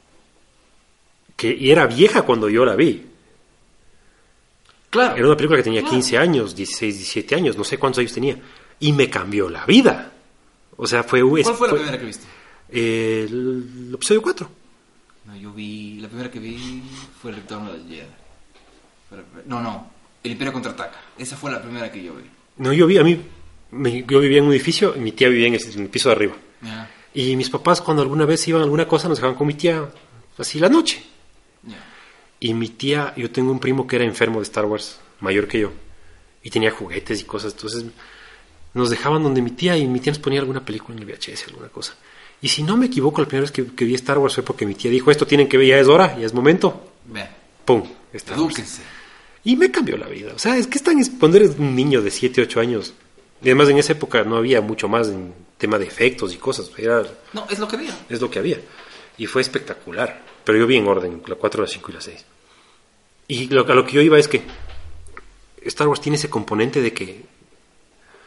y era vieja cuando yo la vi. Claro. Era una película que tenía 15 años, 16, 17 años, no sé cuántos años tenía. Y me cambió la vida. O sea, ¿Cuál fue la primera que viste? El episodio 4. No, la primera que vi fue El Retorno del Jedi. No, El Imperio Contraataca. Esa fue la primera que yo vi. No, yo vivía en un edificio y mi tía vivía en el piso de arriba. Yeah. Y mis papás cuando alguna vez iban a alguna cosa nos dejaban con mi tía así la noche. Yeah. Y mi tía, yo tengo un primo que era enfermo de Star Wars, mayor que yo, y tenía juguetes y cosas, entonces nos dejaban donde mi tía y mi tía nos ponía alguna película en el VHS, alguna cosa. Y si no me equivoco, la primera vez que vi Star Wars fue porque mi tía dijo, esto tienen que ver, ya es hora, ya es momento. ¡Pum! Edúquense. Y me cambió la vida. O sea, es que cuando eres un niño de 7, 8 años, y además en esa época no había mucho más en tema de efectos y cosas. No, es lo que había. Es lo que había. Y fue espectacular. Pero yo vi en orden, la 4, la 5 y la 6. Y a lo que yo iba es que Star Wars tiene ese componente de que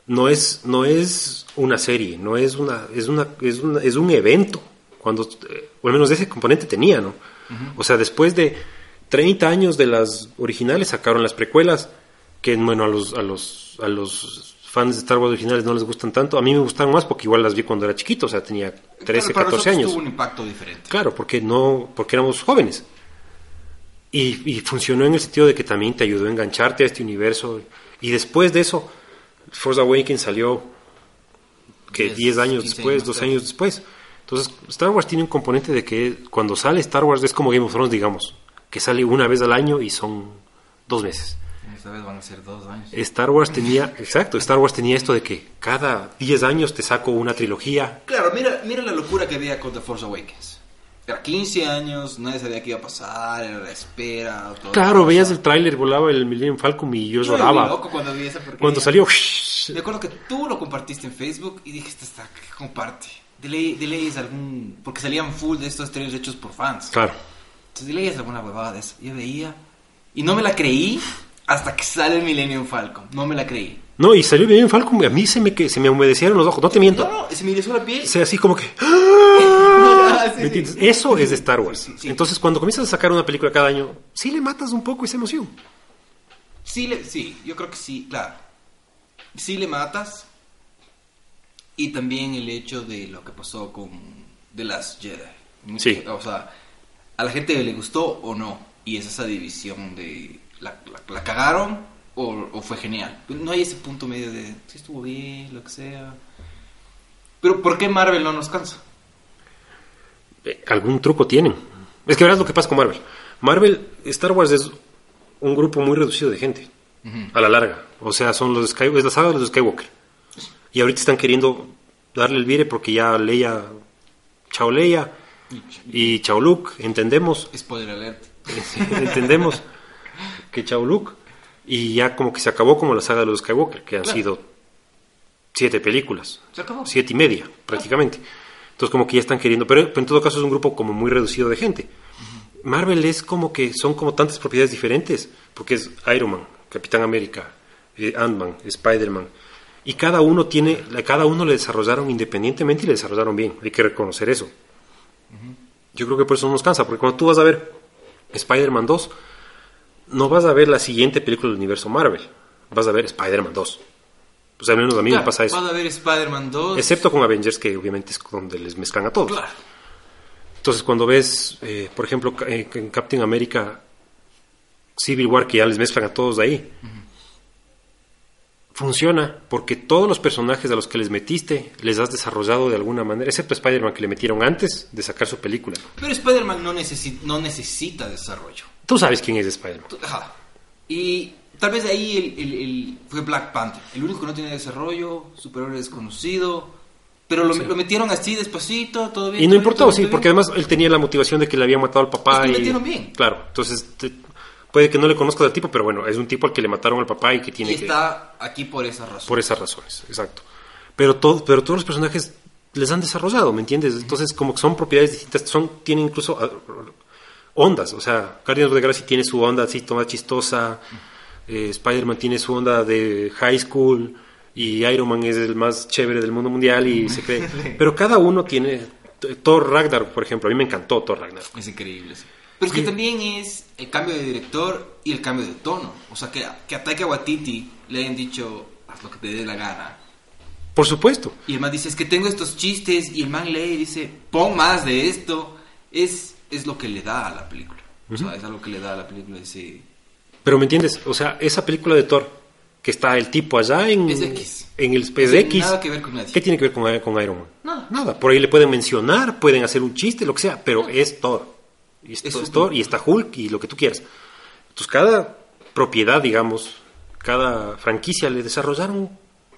no es una serie, no es es un evento, cuando, o al menos ese componente tenía, ¿no? Uh-huh. O sea, después de 30 años de las originales sacaron las precuelas, que bueno, a los fans de Star Wars originales no les gustan tanto. A mí me gustaron más porque igual las vi cuando era chiquito, o sea, tenía 13, claro, 14 años. Tuvo un impacto diferente. Claro, porque éramos jóvenes. Y funcionó en el sentido de que también te ayudó a engancharte a este universo. Y después de eso, Force Awakens salió, que 10 años después, 12 años después. Entonces, Star Wars tiene un componente de que cuando sale Star Wars es como Game of Thrones, digamos, que sale una vez al año y son 2 meses. Esta vez van a ser 2 años. Star Wars tenía esto de que cada 10 años te saco una trilogía. Claro, mira la locura que había con The Force Awakens. Era 15 años, nadie sabía qué iba a pasar, era la espera. Todo claro, veías el tráiler, volaba el Millennium Falcon y yo lloraba. Yo loco cuando vi esa porquería. Cuando salió. Me acuerdo que tú lo compartiste en Facebook y dijiste, que comparte. De ley es algún... Porque salían full de estos trailers hechos por fans. Claro. Entonces de ley es alguna huevada de eso. Yo veía y no me la creí hasta que sale el Millennium Falcon. No me la creí. No, y salió el Millennium Falcon y a mí se me humedecieron los ojos. No te miento. No, se me hizo la piel. O sea, así como que... Sí. Eso es de Star Wars. Sí. Entonces, cuando comienzas a sacar una película cada año, sí le matas un poco esa emoción. Sí, yo creo que sí, claro. Sí le matas. Y también el hecho de lo que pasó con The Last Jedi. Sí. O sea, a la gente le gustó o no. Y es esa división de... ¿La cagaron o fue genial? No hay ese punto medio de... Si estuvo bien, lo que sea. Pero ¿por qué Marvel no nos cansa? Algún truco tienen. Es que verás lo que pasa con Marvel. Star Wars es un grupo muy reducido de gente, uh-huh, a la larga. O sea, es la saga de los Skywalker. Y ahorita están queriendo darle el vire porque ya Chao Leia y Chao Luke, entendemos. Spoiler alert. Entendemos que Chao Luke, y ya como que se acabó como la saga de los Skywalker, que han sido 7 películas. Se acabó. 7 y media, prácticamente. Entonces como que ya están queriendo, pero en todo caso es un grupo como muy reducido de gente. Uh-huh. Marvel es como que son como tantas propiedades diferentes, porque es Iron Man, Capitán América, Ant-Man, Spider-Man, y cada uno le desarrollaron independientemente y le desarrollaron bien, hay que reconocer eso. Uh-huh. Yo creo que por eso no nos cansa, porque cuando tú vas a ver Spider-Man 2, no vas a ver la siguiente película del universo Marvel, vas a ver Spider-Man 2. Pues al menos a mí me pasa eso. Vas a ver Spider-Man 2. Excepto con Avengers, que obviamente es donde les mezclan a todos. Claro. Entonces cuando ves, por ejemplo, en Captain America Civil War, que ya les mezclan a todos de ahí, uh-huh, funciona porque todos los personajes a los que les metiste les has desarrollado de alguna manera, excepto Spider-Man, que le metieron antes de sacar su película. Pero Spider-Man no necesita desarrollo. Tú sabes quién es Spider-Man. Ajá. Y tal vez ahí fue Black Panther, el único que no tiene desarrollo, superhéroe desconocido, pero lo metieron así despacito, todo bien. Y no importó, sí, porque además él tenía la motivación de que le habían matado al papá. Es que lo metieron bien. Claro, entonces puede que no le conozcas al tipo, pero bueno, es un tipo al que le mataron al papá y que tiene está aquí por esas razones. Por esas razones, exacto. Pero todos los personajes les han desarrollado, ¿me entiendes? Entonces como que son propiedades distintas, tienen incluso ondas, o sea, Guardians of the Galaxy tiene su onda así toda chistosa, Spider-Man tiene su onda de high school y Iron Man es el más chévere del mundo mundial y se cree, pero cada uno tiene. Thor Ragnarok, por ejemplo, a mí me encantó Thor Ragnarok. Es increíble, sí. Pero es que también es el cambio de director y el cambio de tono, o sea, que a Taika Waititi le hayan dicho haz lo que te dé la gana. Por supuesto. Y el man dice, es que tengo estos chistes, y el man lee y dice, pon más de esto. Es lo que le da a la película. Uh-huh. O sea, es algo que le da a la película ese... Pero ¿me entiendes? O sea, esa película de Thor, que está el tipo allá en... Es X. En el Space X. Nada que ver con nadie. ¿Qué tiene que ver con Iron Man? Nada. Por ahí le pueden mencionar, pueden hacer un chiste, lo que sea, pero es Thor. Es Thor y está Hulk y lo que tú quieras. Entonces cada propiedad, digamos, cada franquicia le desarrollaron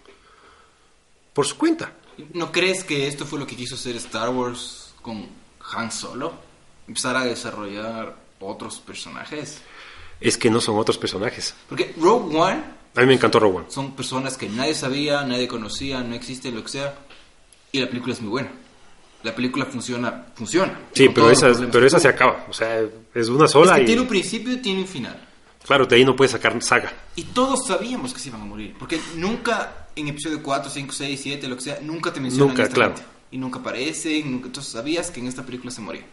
por su cuenta. ¿No crees que esto fue lo que quiso hacer Star Wars con Han Solo? Empezar a desarrollar otros personajes. Es que no son otros personajes. Porque Rogue One... A mí me encantó Rogue One. Son personas que nadie sabía, nadie conocía, no existe, lo que sea. Y la película es muy buena. La película funciona. Sí, pero esa se acaba. O sea, es una sola. Es que tiene un principio y tiene un final. Claro, de ahí no puedes sacar saga. Y todos sabíamos que se iban a morir. Porque nunca en episodio 4, 5, 6, 7, lo que sea, nunca te mencionan Nunca, a esta claro. gente. Y nunca aparecen, nunca, entonces sabías que en esta película se moría.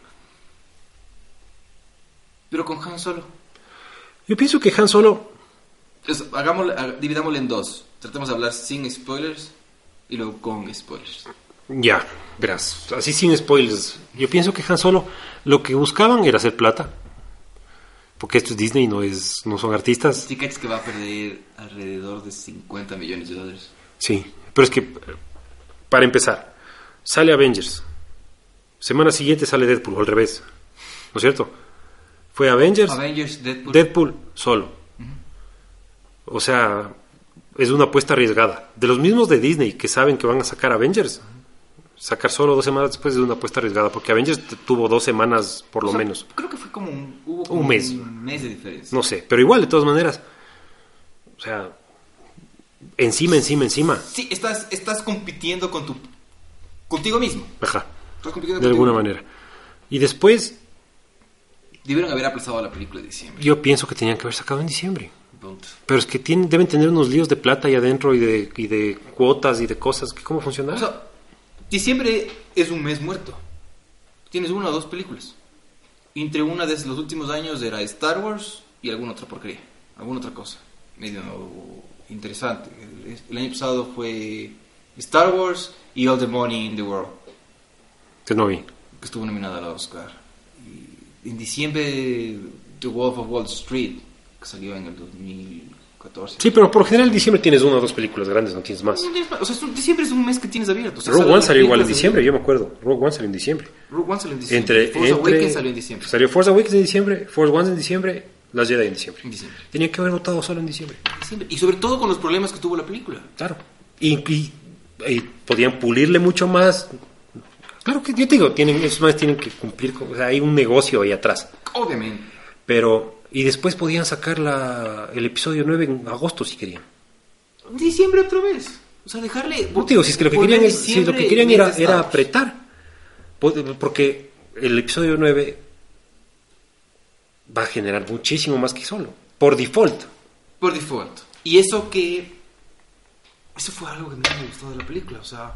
Pero con Han Solo, Yo pienso que Han Solo... dividámoslo en dos. Tratemos de hablar sin spoilers y luego con spoilers. Ya, verás, así sin spoilers. Yo pienso que Han Solo lo que buscaban era hacer plata. Porque esto es Disney, no son artistas. Sí, cachas que va a perder alrededor de $50 millones. Sí, pero es que, para empezar, sale Avengers. Semana siguiente sale Deadpool, o al revés. ¿No es cierto? Fue Avengers, Deadpool solo. O sea, es una apuesta arriesgada. De los mismos de Disney que saben que van a sacar Avengers, sacar solo 2 semanas después es una apuesta arriesgada, porque Avengers tuvo 2 semanas por lo menos. Creo que fue como un mes. Un mes de diferencia. No sé, pero igual, de todas maneras. O sea, encima. Sí, estás compitiendo contigo mismo. Ajá, Estás compitiendo de contigo alguna mismo. manera. Y después, Debieron haber aplazado la película de diciembre. yo pienso que tenían que haber sacado en diciembre. Punto. Pero es que deben tener unos líos de plata ahí adentro y de cuotas y de cosas. ¿Cómo funciona? O sea, diciembre es un mes muerto. Tienes 1 o 2 películas. Entre una de los últimos años era Star Wars y alguna otra porquería. Alguna otra cosa. Medio interesante. El año pasado fue Star Wars y All the Money in the World, Que no vi. que estuvo nominada al Oscar. Y en diciembre, The Wolf of Wall Street, que salió en el 2014. Sí, pero por lo general en diciembre tienes 1 o 2 películas grandes, no tienes más. O sea, diciembre es un mes que tienes abierto. O sea, Rogue salen One las salió igual en películas diciembre, yo me acuerdo. Rogue One salió en diciembre. Rogue One salió en diciembre. Force Awakens salió en diciembre. Salió Force Awakens en diciembre, Force One en diciembre, Las Jedi en diciembre. En diciembre. Tenían que haber votado solo en diciembre. Y sobre todo con los problemas que tuvo la película. Claro. Y podían pulirle mucho más. Claro que yo te digo, esos más tienen que cumplir con, o sea, hay un negocio ahí atrás. Obviamente. Pero, y después podían sacar el episodio 9 en agosto si querían. Diciembre otra vez. O sea, dejarle. No te digo, si es que lo que querían era apretar. Porque el episodio 9 va a generar muchísimo más que solo. Por default. Por default. Y eso fue algo que me gustó de la película. O sea,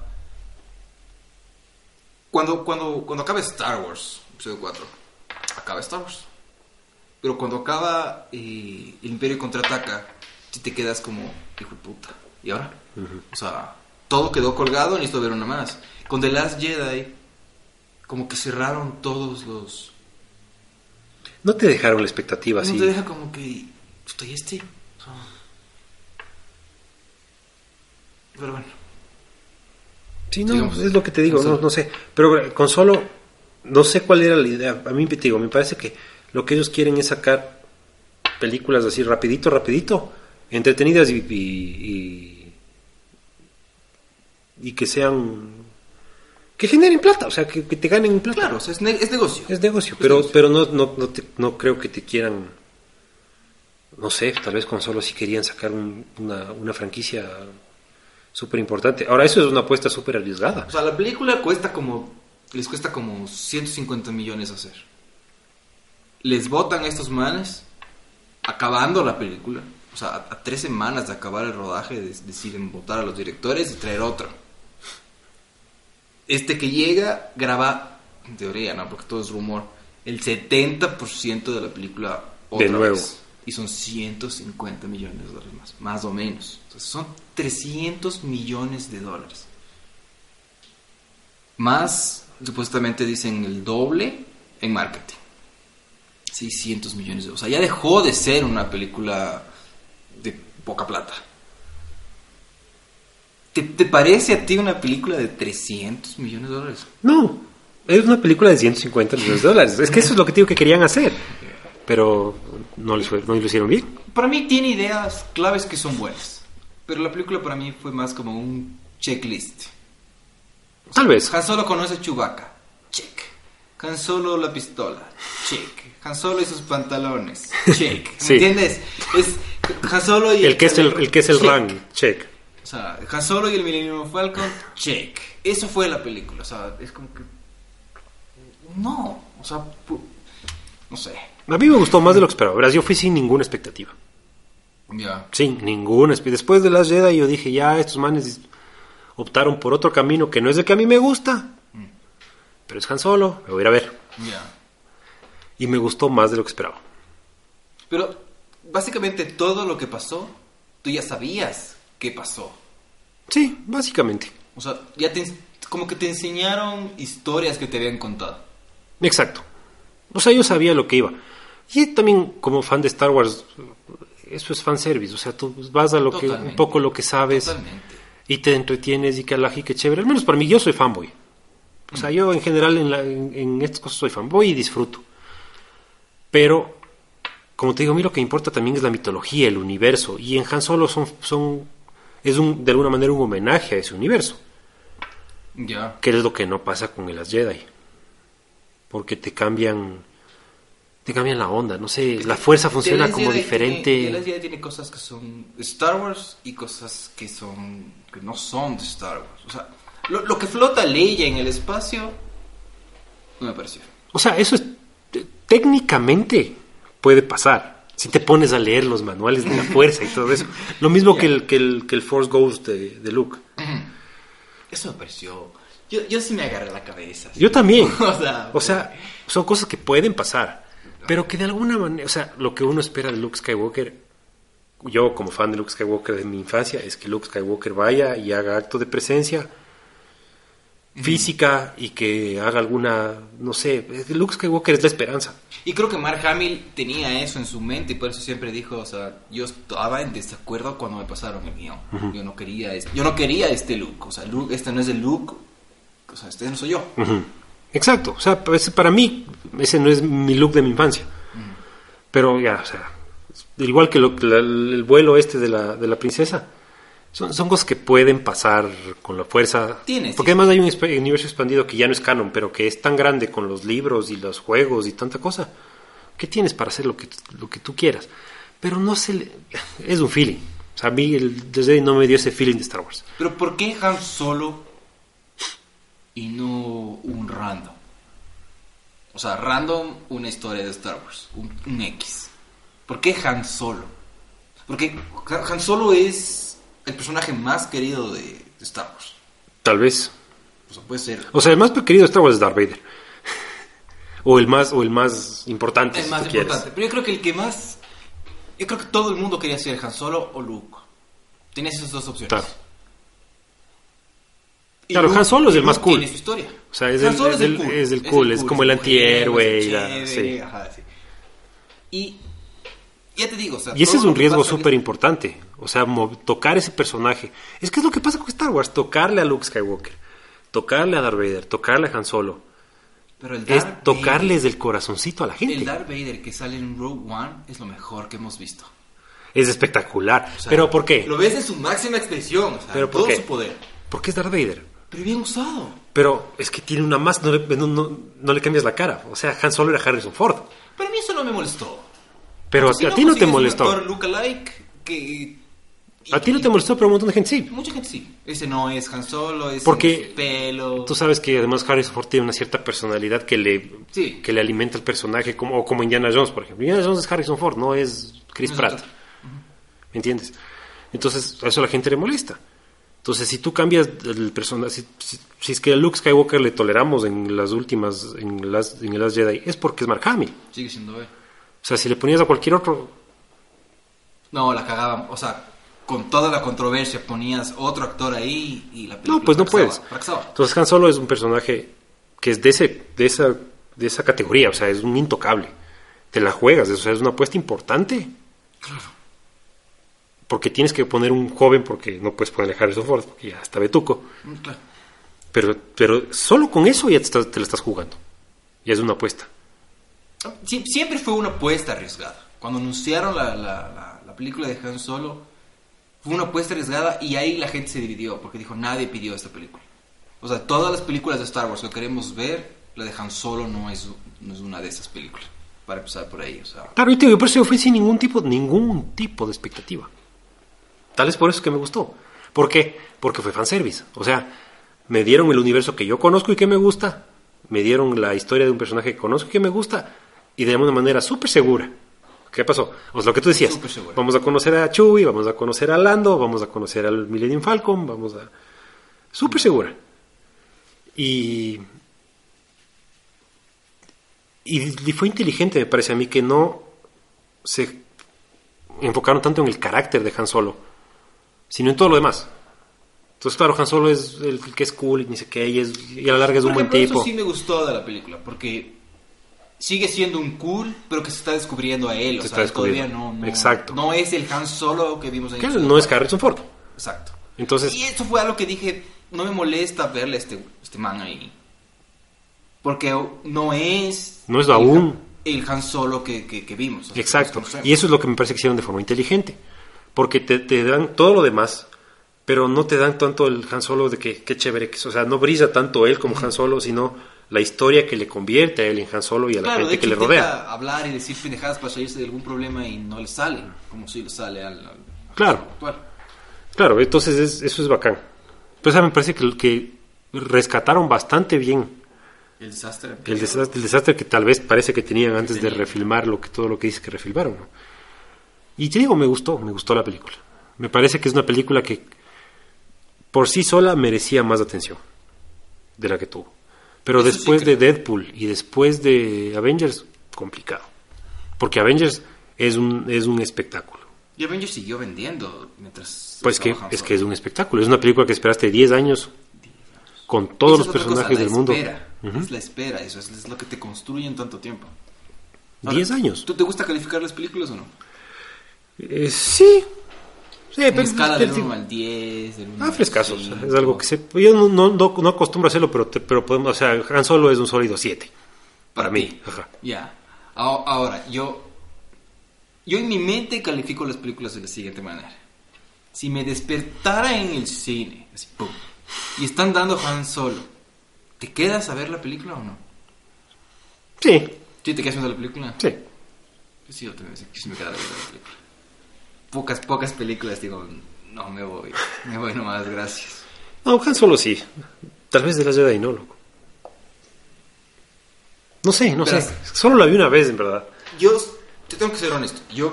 cuando acaba Star Wars, episodio 4, acaba Star Wars. Pero cuando acaba el Imperio Contraataca, si te quedas como, hijo de puta. ¿Y ahora? O sea, todo quedó colgado, necesito ver una más. Con The Last Jedi, como que cerraron todos los... No te dejaron la expectativa así. No te deja como que... ¿Estoy este? O sea, pero bueno. Sí, no, Digamos, es lo que te digo, no sé. Pero con solo, no sé cuál era la idea. A mí te digo, me parece que lo que ellos quieren es sacar películas así rapidito, entretenidas y que sean... que generen plata, o sea, que te ganen plata. Claro, o sea, es negocio. Es negocio, pero no creo que te quieran, no sé, tal vez con solo si querían sacar una franquicia súper importante. Ahora, eso es una apuesta súper arriesgada. O sea, la película les cuesta como 150 millones hacer. Les votan a estos manes acabando la película. O sea, a 3 semanas de acabar el rodaje deciden votar a los directores y traer otro. Este que llega graba, en teoría, ¿no? Porque todo es rumor, el 70% de la película otra de nuevo vez. Y son 150 millones de dólares más o menos. Entonces son 300 millones de dólares. Más, supuestamente dicen el doble en marketing. 600 millones de dólares. O sea, ya dejó de ser una película de poca plata. ¿Te parece a ti una película de 300 millones de dólares? No, es una película de 150 millones de dólares. Es que eso es lo que digo que querían hacer. Pero no lo hicieron bien. Para mí tiene ideas claves que son buenas. Pero la película para mí fue más como un checklist. Tal vez. Han Solo conoce a Chewbacca. Check. Han Solo la pistola. Check. Han Solo y sus pantalones. Check. ¿Me Sí. entiendes? Es Han Solo y El que es el check. Rang, check. O sea, Han Solo y el Millennium Falcon, check. Eso fue la película. O sea, es como que... No. O sea, no sé. A mí me gustó más de lo que esperaba. Verás, yo fui sin ninguna expectativa. Ya. Sin ninguna. Después de las Jedi yo dije, ya, estos manes optaron por otro camino que no es el que a mí me gusta, pero es Han Solo, me voy a ir a ver. Ya. Y me gustó más de lo que esperaba. Pero básicamente todo lo que pasó, tú ya sabías qué pasó. Sí, básicamente. O sea, como que te enseñaron historias que te habían contado. Exacto. O sea, yo sabía lo que iba. Y también, como fan de Star Wars, eso es fanservice. O sea, tú vas a lo que, un poco lo que sabes. Totalmente. Y te entretienes y que alaji, que chévere. Al menos para mí, yo soy fanboy. O sea, yo en general en estas cosas soy fanboy y disfruto. Pero, como te digo, a mí lo que importa también es la mitología, el universo. Y en Han Solo de alguna manera un homenaje a ese universo. Ya. Que es lo que no pasa con Last Jedi. Porque te cambian la onda. No sé, la fuerza funciona como diferente. Last Jedi tiene cosas que son de Star Wars y cosas que no son de Star Wars. O sea, lo que flota Leia en el espacio no me pareció. O sea, eso es técnicamente puede pasar. Si te pones a leer los manuales de la fuerza y todo eso. Lo mismo que el Force Ghost de Luke. Eso me pareció. Yo sí me agarré la cabeza. ¿Sí? Yo también. o sea, son cosas que pueden pasar. Pero que de alguna manera, o sea, lo que uno espera de Luke Skywalker, yo como fan de Luke Skywalker de mi infancia, es que Luke Skywalker vaya y haga acto de presencia física y que haga alguna, no sé, Luke Skywalker es la esperanza. Y creo que Mark Hamill tenía eso en su mente y por eso siempre dijo, o sea, yo estaba en desacuerdo cuando me pasaron el guión. Uh-huh. Yo no quería este Luke, o sea, Luke, este no es el Luke, o sea, este no soy yo. Uh-huh. Exacto, o sea, para mí ese no es mi look de mi infancia. Pero ya, o sea, igual que el vuelo de la princesa, son cosas que pueden pasar con la fuerza. Porque además hay un universo expandido que ya no es canon, pero que es tan grande con los libros y los juegos y tanta cosa, que tienes para hacer lo que tú quieras. Pero no es un feeling. O sea, a mí desde ahí no me dio ese feeling de Star Wars. Pero ¿por qué Han Solo y no un random? O sea, random, una historia de Star Wars, un X. ¿Por qué Han Solo? Porque Han Solo es el personaje más querido de Star Wars. Tal vez. O sea, puede ser. O sea, el más querido de Star Wars es Darth Vader. o el más importante. El más importante. Quieres. Pero yo creo que yo creo que todo el mundo quería ser Han Solo o Luke. Tienes esas dos opciones. Claro. Claro, Luke, Han Solo es el más cool. Tiene su historia. O sea, es el cool, es como el antihéroe. Sí. Ajá, sí. Y ya te digo, o sea, y ese es un riesgo súper importante. O sea, tocar ese personaje. Es que es lo que pasa con Star Wars. Tocarle a Luke Skywalker, tocarle a Darth Vader, tocarle a Han Solo. Pero es tocarles del corazoncito a la gente. El Darth Vader que sale en Rogue One es lo mejor que hemos visto. Es espectacular. O sea, ¿pero por qué? Lo ves en su máxima expresión. O sea, ¿pero por todo qué? Su poder. ¿Por qué es Darth Vader? Pero bien usado. Pero es que tiene una más, no le cambias la cara. O sea, Han Solo era Harrison Ford. Pero a mí eso no me molestó. Pero a ti no te molestó. Un actor lookalike a ti no te molestó, pero un montón de gente sí. Mucha gente sí. Ese no es Han Solo, ese porque no es su pelo. Tú sabes que además Harrison Ford tiene una cierta personalidad que le alimenta el personaje, como Indiana Jones, por ejemplo. Indiana Jones es Harrison Ford, no es Chris Pratt. ¿Me entiendes? Entonces, a eso a la gente le molesta. Entonces, si tú cambias el personaje, si es que a Luke Skywalker le toleramos en las últimas, en el Last Jedi, es porque es Mark Hamill. Sigue siendo él. O sea, si le ponías a cualquier otro... No, la cagaban. O sea, con toda la controversia ponías otro actor ahí y la película no, pues no puedes. fracasaba. Entonces, Han Solo es un personaje que es de esa categoría, o sea, es un intocable. Te la juegas, o sea, es una apuesta importante. Claro. Porque tienes que poner un joven, porque no puedes ponerle Harrison Ford, porque ya está betuco. Claro. Pero solo con eso ya te la estás jugando. Ya es una apuesta. Sí, siempre fue una apuesta arriesgada. Cuando anunciaron la película de Han Solo, fue una apuesta arriesgada y ahí la gente se dividió, porque dijo, nadie pidió esta película. O sea, todas las películas de Star Wars que queremos ver, la de Han Solo no es una de esas películas. Para empezar por ahí, o sea. Claro, yo por eso yo fui sin ningún tipo de expectativa. Tal vez por eso que me gustó. ¿Por qué? Porque fue fanservice. O sea, me dieron el universo que yo conozco y que me gusta. Me dieron la historia de un personaje que conozco y que me gusta. Y de una manera súper segura. ¿Qué pasó? O sea, lo que tú decías. Súper segura. Vamos a conocer a Chewie, vamos a conocer a Lando, vamos a conocer al Millennium Falcon, vamos a... Súper segura. Y fue inteligente, me parece a mí, que no se enfocaron tanto en el carácter de Han Solo, sino en todo lo demás. Entonces, claro, Han Solo es el que es cool y ni sé qué, y a la larga es un buen tipo. Eso sí me gustó de la película, porque sigue siendo un cool, pero que se está descubriendo a él. O sea, todavía no. Exacto. No es el Han Solo que vimos en Claro, no es Harrison Ford. Exacto. Entonces, y eso fue algo que dije, no me molesta verle a este man ahí. Porque no es aún el Han Solo que vimos. O sea, exacto. Y eso es lo que me parece que hicieron de forma inteligente. Porque te dan todo lo demás, pero no te dan tanto el Han Solo de que chévere que es. O sea, no brilla tanto él como Han Solo, sino la historia que le convierte a él en Han Solo y a la gente que le rodea. Hablar y decir pendejadas para salirse de algún problema y no le sale, como si le sale al claro. actual. Claro, entonces eso es bacán. Pues me parece que rescataron bastante bien el desastre. El desastre que tal vez parece que tenían antes de refilmar todo lo que dice que refilmaron, ¿no? Y te digo, me gustó la película. Me parece que es una película que por sí sola merecía más atención de la que tuvo. Pero eso después de Deadpool y después de Avengers, complicado. Porque Avengers es un espectáculo. Y Avengers siguió vendiendo mientras... Pues es que es un espectáculo. Es una película que esperaste 10 años con todos los personajes del mundo. Es la espera, eso es lo que te construye en tanto tiempo. Ahora, 10 años. ¿Tú te gusta calificar las películas o no? Sí, en escala del 1 al 10. Frescaso, o sea, es algo que yo no acostumbro a hacerlo, pero podemos, o sea, Han Solo es un sólido 7. Para mí. Ajá. Ya. Ahora, yo en mi mente califico las películas de la siguiente manera. Si me despertara en el cine, así, ¡pum!, y están dando Han Solo, ¿te quedas a ver la película o no? Sí. ¿Sí te quedas viendo la película? Sí. Sí, yo sí me quedo viendo la película. Pocas películas digo, no, me voy nomás, gracias. No, Han Solo sí. Tal vez de la Jedi no, loco. No sé. Solo la vi una vez, en verdad. Yo te tengo que ser honesto. Yo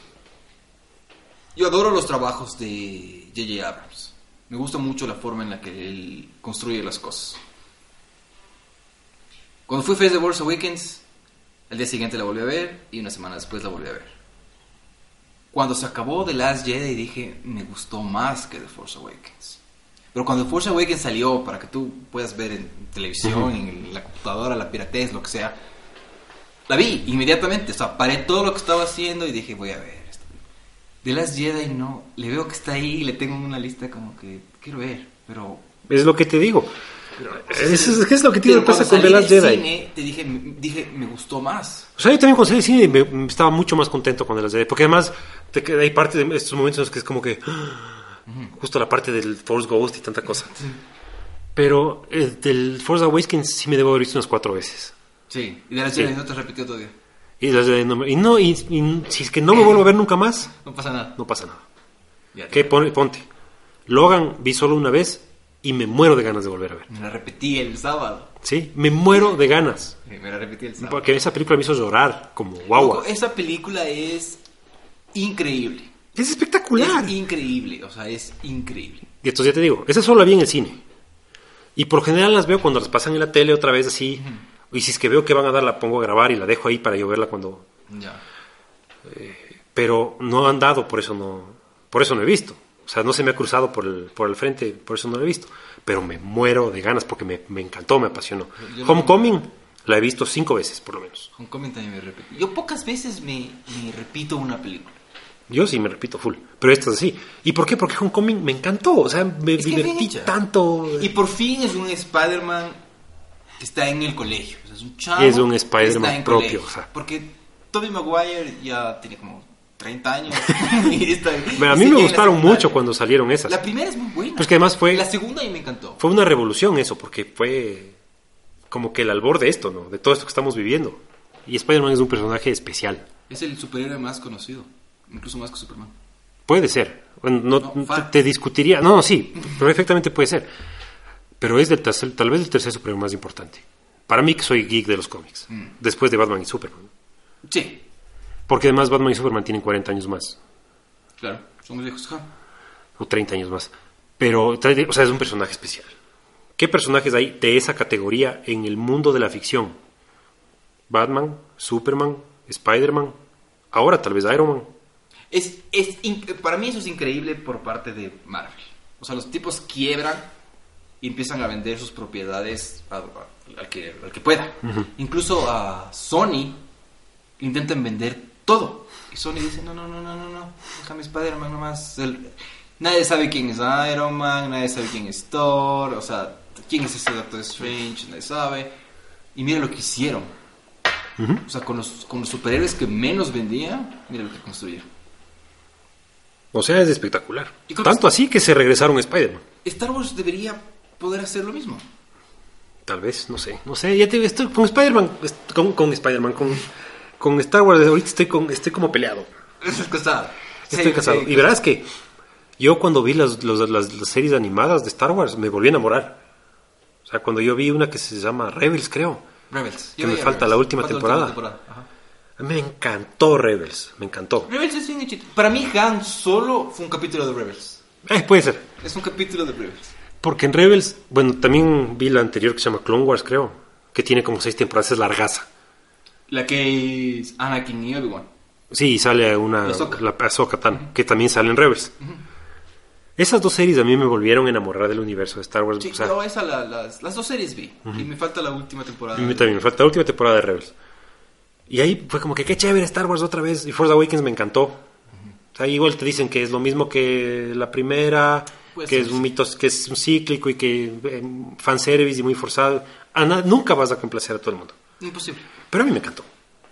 adoro los trabajos de J.J. Abrams. Me gusta mucho la forma en la que él construye las cosas. Cuando fui a The Force Awakens, al día siguiente la volví a ver y una semana después la volví a ver. Cuando se acabó The Last Jedi dije, me gustó más que The Force Awakens. Pero cuando The Force Awakens salió para que tú puedas ver en televisión, en la computadora, la piratez, lo que sea, la vi inmediatamente. O sea, paré todo lo que estaba haciendo y dije, voy a ver. The Last Jedi no, le veo que está ahí y le tengo una lista como que quiero ver, pero... Es lo que te digo. ¿Qué es lo que te pasa con The Last Jedi? Cine, dije, me gustó más. O sea, yo también cuando salí del cine me estaba mucho más contento con The Last Jedi, porque además hay parte de estos momentos en los que es como que justo la parte del Force Ghost y tanta cosa. Pero del Force Awakens sí me debo haber visto unas 4 veces. Sí, y The Last Jedi no te repitió todavía. Y si es que no me vuelvo a ver nunca más, no pasa nada. No pasa nada. ¿Qué? Ponte. Logan vi solo una vez y me muero de ganas de volver a ver. Me la repetí el sábado. Sí, me muero de ganas. Me la repetí el sábado. Porque esa película me hizo llorar como guagua. Esa película es increíble. Es espectacular. Es increíble, o sea, es increíble. Y entonces ya te digo, esa solo la vi en el cine. Y por general las veo cuando las pasan en la tele otra vez así. Y si es que veo que van a dar, la pongo a grabar y la dejo ahí para yo verla cuando... Ya. Pero no han dado, por eso no he visto. O sea, no se me ha cruzado por el frente, por eso no la he visto. Pero me muero de ganas porque me encantó, me apasionó. Homecoming la he visto 5 veces, por lo menos. Homecoming también me repito. Yo pocas veces me repito una película. Yo sí me repito full, pero esta es así. ¿Y por qué? Porque Homecoming me encantó. O sea, me divertí tanto. Y por fin es un Spider-Man que está en el colegio. O sea, es un chavo. Es un Spider-Man propio. O sea. Porque Tobey Maguire ya tiene como 30 años. Pero a mí me gustaron mucho cuando salieron esas. La primera es muy buena. Pues que además fue... La segunda a mí me encantó. Fue una revolución eso, porque fue como que el albor de esto, ¿no? De todo esto que estamos viviendo. Y Spider-Man es un personaje especial. Es el superhéroe más conocido. Incluso más que Superman. Puede ser. Bueno, te discutiría... No, sí, perfectamente puede ser. Pero es tal vez el tercer superhéroe más importante. Para mí, que soy geek de los cómics. Después de Batman y Superman. Sí. Porque además Batman y Superman tienen 40 años más. Claro, son muy viejos. O 30 años más. Pero, o sea, es un personaje especial. ¿Qué personajes hay de esa categoría en el mundo de la ficción? Batman, Superman, Spider-Man, ahora tal vez Iron Man. Para mí eso es increíble por parte de Marvel. O sea, los tipos quiebran y empiezan a vender sus propiedades al que pueda. Uh-huh. Incluso a Sony intentan vender todo. Y Sony dice, no, déjame Spider-Man nomás. Nadie sabe quién es Iron Man, nadie sabe quién es Thor, o sea, quién es ese Doctor Strange, nadie sabe. Y mira lo que hicieron. Uh-huh. O sea, con los superhéroes que menos vendían, mira lo que construyeron. O sea, es espectacular. Tanto así que se regresaron a Spider-Man. Star Wars debería poder hacer lo mismo. Tal vez, no sé. Ya estoy con Spider-Man, con Spider-Man, con Star Wars. Ahorita estoy como peleado. Estás casado. Estoy casado. Sí. Y verás que yo cuando vi las series animadas de Star Wars me volví a enamorar. O sea, cuando yo vi una que se llama Rebels, creo. Rebels. Que me falta la última temporada. Ajá. Me encantó Rebels, me encantó. Rebels es bien hechito. Para mí Han Solo fue un capítulo de Rebels. Puede ser. Es un capítulo de Rebels. Porque en Rebels, bueno, también vi la anterior que se llama Clone Wars, creo. Que tiene como 6 temporadas, es largaza. La que es Anakin y Obi-Wan. Sí, sale la Ahsoka Tano, uh-huh. Que también sale en Rebels. Uh-huh. Esas 2 series a mí me volvieron a enamorar del universo de Star Wars. Sí, o sea, pero las 2 series vi. Uh-huh. Y me falta la última temporada. A mí también me falta la última temporada de Rebels. Y ahí fue como que qué chévere Star Wars otra vez. Y Force Awakens me encantó. Uh-huh. O sea, igual te dicen que es lo mismo que la primera, pues que sí, es un mito, que es un cíclico y que fanservice y muy forzado. Nunca vas a complacer a todo el mundo. Imposible. Pero a mí me encantó.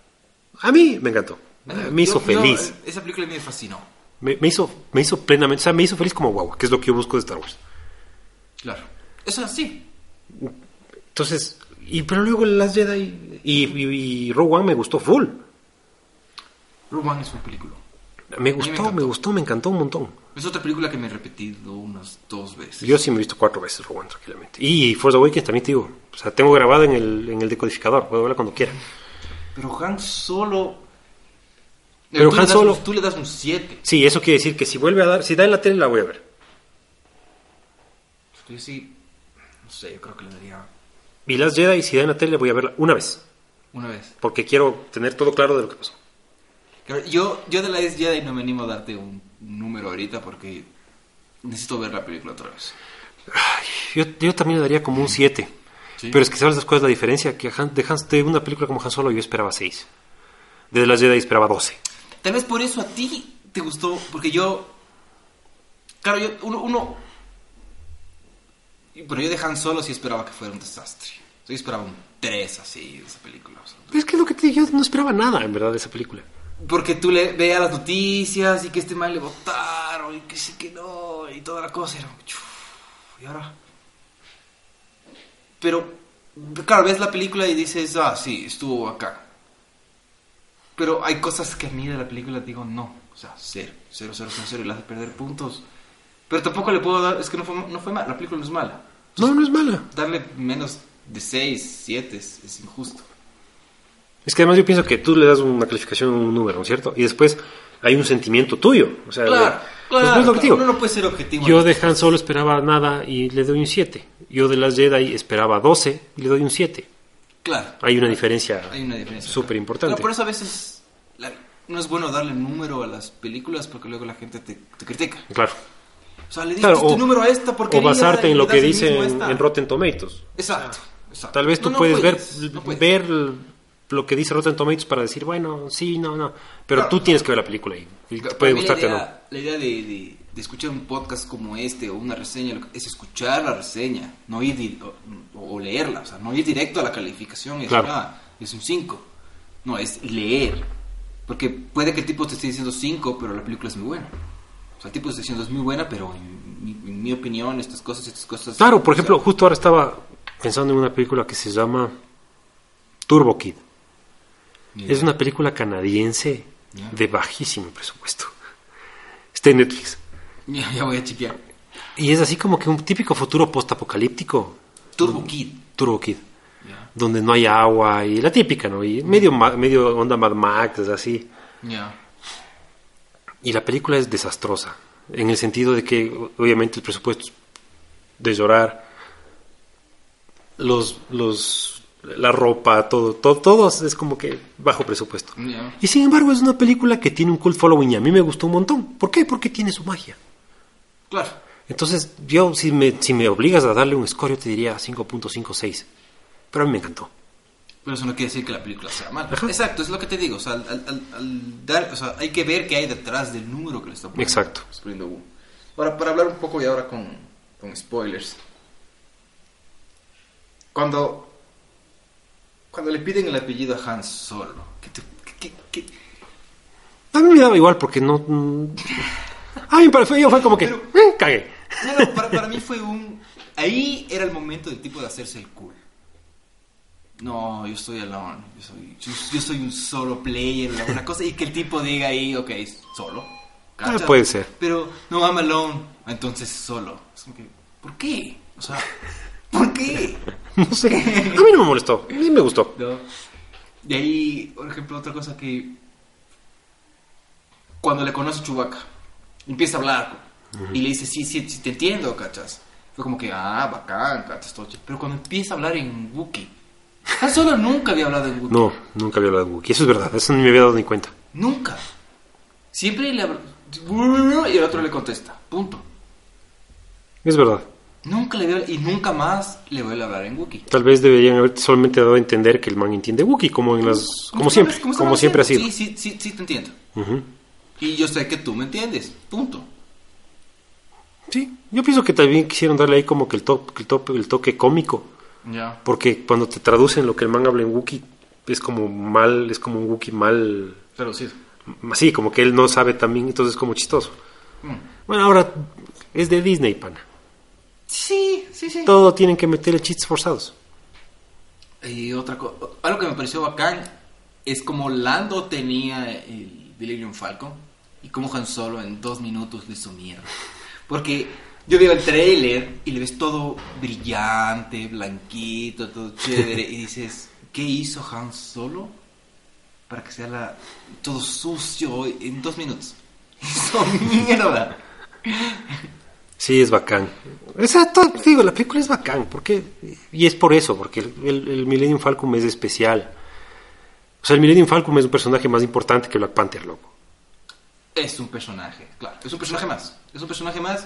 Me hizo feliz. Esa película me fascinó. Me hizo plenamente, o sea, me hizo feliz como guagua, que es lo que yo busco de Star Wars. Claro. Eso es así. Entonces, pero luego Last Jedi y Rogue One me gustó full. Rogue One es una película. Me encantó un montón. Es otra película que me he repetido unas 2 veces. Yo sí me he visto 4 veces Rogue One tranquilamente. Y Force Awakens también te digo, o sea, tengo grabada en el decodificador, puedo verla cuando quiera. Pero Han Solo... Tú le das un 7. Sí, eso quiere decir que si vuelve a dar, si da en la tele la voy a ver. Yo sí, no sé, yo creo que le daría... Y Last Jedi, si da en la tele voy a verla una vez. Una vez. Porque quiero tener todo claro de lo que pasó. Yo de Last Jedi no me animo a darte un número ahorita porque necesito ver la película otra vez. Yo también le daría como un 7. ¿Sí? Pero es que sabes cuál es la diferencia, que de una película como Han Solo yo esperaba 6. De Last Jedi esperaba 12. Tal vez por eso a ti te gustó, porque yo... Claro, pero yo de Han Solo sí esperaba que fuera un desastre. Yo esperaba un 3 así de esa película. O sea, es que lo que te digo, yo no esperaba nada en verdad de esa película. Porque tú le veas las noticias y que este mal le votaron y que sí que no y toda la cosa. Era, y ahora... Pero, claro, ves la película y dices, sí, estuvo acá. Pero hay cosas que a mí de la película digo, no. O sea, 0 y la hace perder puntos. Pero tampoco le puedo dar, es que no fue mal, la película no es mala. Entonces, no es mala. Darle menos de 6, 7 es injusto. Es que además yo pienso que tú le das una calificación a un número, ¿no es cierto? Y después hay un sentimiento tuyo. O sea, claro, uno no puede ser objetivo. Yo de Han Solo esperaba nada y le doy un 7. Yo de Last Jedi esperaba 12 y le doy un 7. Claro. Hay una diferencia súper importante. Pero por eso a veces no es bueno darle número a las películas porque luego la gente te critica. Claro. O sea, le diste este número a esta porque... O basarte en lo que dicen en Rotten Tomatoes. Exacto. Tal vez tú puedes ver lo que dice Rotten Tomatoes para decir, bueno, sí, no. Pero tú tienes que ver la película y puede gustarte o no. La idea de escuchar un podcast como este o una reseña es escuchar la reseña, no ir o leerla. O sea, no ir directo a la calificación y decir, es un 5. No, es leer. Porque puede que el tipo te esté diciendo 5, pero la película es muy buena. O sea, el tipo te está diciendo es muy buena, pero en mi opinión, estas cosas... Claro, por ejemplo, justo ahora estaba pensando en una película que se llama Turbo Kid. Es una película canadiense de bajísimo presupuesto. Está en Netflix. Ya voy a chequear. Y es así como que un típico futuro postapocalíptico. Turbo Kid. Donde no hay agua y la típica, ¿no? Y medio onda Mad Max, así. Ya. Y la película es desastrosa, en el sentido de que obviamente el presupuesto es de llorar, la ropa, todo es como que bajo presupuesto. Ya. Y sin embargo es una película que tiene un cult following y a mí me gustó un montón. ¿Por qué? Porque tiene su magia. Claro. Entonces yo si me obligas a darle un score yo te diría 5.56, pero a mí me encantó. Pero eso no quiere decir que la película sea mala. Ajá. Exacto, es lo que te digo. O sea, al dar, o sea, hay que ver qué hay detrás del número que le está poniendo. Exacto. Está poniendo Wu. Ahora, para hablar un poco y ahora con spoilers. Cuando le piden el apellido a Han Solo, ¿qué? A mí me daba igual porque no... A mí fue como que... Pero- cagué. No, para mí fue ahí era el momento del tipo de hacerse el cool. No, yo estoy alone. Yo soy un solo player, una cosa. Y que el tipo diga ahí, ok, solo. ¿Cachas? Puede ser. Pero, no, I'm alone. Entonces solo. Es como que, ¿por qué? O sea, ¿por qué? No sé. A mí no me molestó. A mí me gustó. ¿No? De ahí, por ejemplo, otra cosa que... Cuando le conoce Chewbacca, empieza a hablar y le dice, sí, te entiendo, ¿cachas? Fue como que, bacán, ¿cachas? Todo chido. Pero cuando empieza a hablar en Wookiee, Han Solo nunca había hablado en Wookiee. No, nunca había hablado de Wookiee. Eso es verdad. Eso ni me había dado ni cuenta. Nunca. Siempre le habla... Y el otro le contesta. Punto. Es verdad. Nunca le veo... Y nunca más le vuelve a hablar en Wookiee. Tal vez deberían haber solamente dado a entender que el man entiende Wookiee, como siempre ha sido. Sí, te entiendo. Ujú. Y yo sé que tú me entiendes. Punto. Sí, yo pienso que también quisieron darle ahí como que el toque cómico. Ya. Porque cuando te traducen lo que el man habla en Wookiee, es como un Wookiee mal... Traducido. Sí, como que él no sabe también, entonces es como chistoso. Bueno, ahora es de Disney, pana. Sí. Todo tienen que meterle chistes forzados. Y otra cosa, algo que me pareció bacán es como Lando tenía el Millennium Falcon y como Han Solo en 2 minutos le hizo mierda. Porque yo veo el trailer y le ves todo brillante, blanquito, todo chévere y dices, ¿qué hizo Han Solo para que sea todo sucio en 2 minutos? Hizo mierda. Sí, es bacán. Exacto, digo, la película es bacán, y es por eso, porque el Millennium Falcon es especial. O sea, el Millennium Falcon es un personaje más importante que Black Panther, loco. Es un personaje, claro, es un personaje más.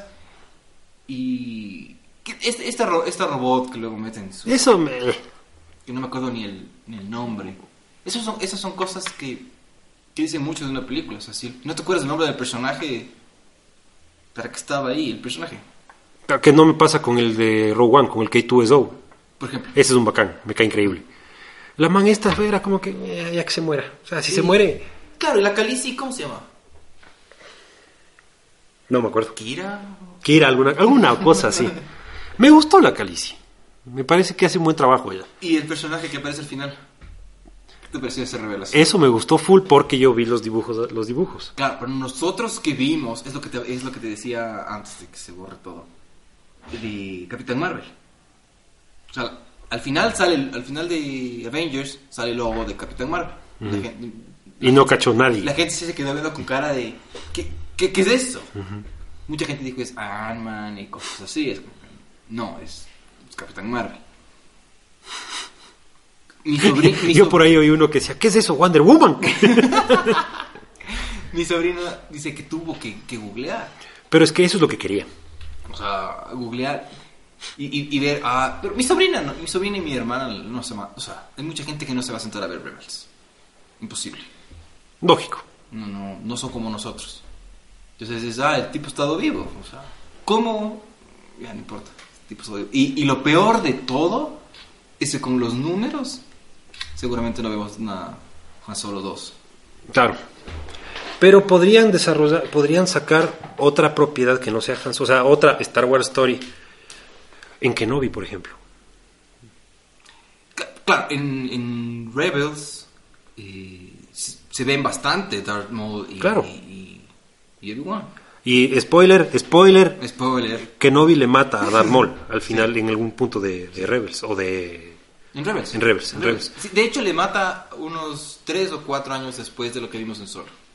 Y esta robot que luego meten que no me acuerdo ni el nombre. Esas son cosas que dicen mucho de una película. O sea, si no te acuerdas el nombre del personaje, ¿para qué estaba ahí el personaje? Que no me pasa con el de Rogue One, con el K2SO. Por ejemplo. Ese es un bacán, me cae increíble. La man esta era como que ya que se muera. O sea, si se muere... Claro, y la Khaleesi, ¿cómo se llama? No me acuerdo. ¿Kira? Alguna cosa así. Me gustó la Khaleesi. Me parece que hace un buen trabajo ella. ¿Y el personaje que aparece al final? ¿Qué te pareció esa revelación? Eso me gustó full porque yo vi los dibujos. Claro, pero nosotros que vimos, es lo que te decía antes de que se borre todo, de Capitán Marvel. O sea, al final de Avengers sale el logo de Capitán Marvel. Y no cachó nadie. La gente se quedó viendo con cara de ¿qué es eso? Mucha gente dijo es Ant-Man y cosas así. Es como que, no, es Capitán Marvel. Yo por ahí oí uno que decía, ¿qué es eso? Wonder Woman. Mi sobrina dice que tuvo que googlear. Pero es que eso es lo que quería. O sea, googlear y ver. Pero mi sobrina y mi hermana no se va. O sea, hay mucha gente que no se va a sentar a ver Rebels. Imposible. Lógico. No son como nosotros. Entonces dices, el tipo ha estado vivo. O sea, ¿cómo? Ya no importa. El tipo ha estado vivo. Y lo peor de todo es que con los números seguramente no vemos una Han Solo 2. Claro. Pero podrían sacar otra propiedad que no sea Han Solo, o sea, otra Star Wars Story en Kenobi, por ejemplo. Claro, en Rebels se ven bastante Darth Maul y Obi-Wan. Y spoiler, Kenobi le mata a Darth Maul al final en algún punto de Rebels o de... En Rebels. En Rebels. Sí, de hecho le mata unos 3 o 4 años después de lo que vimos en Solo.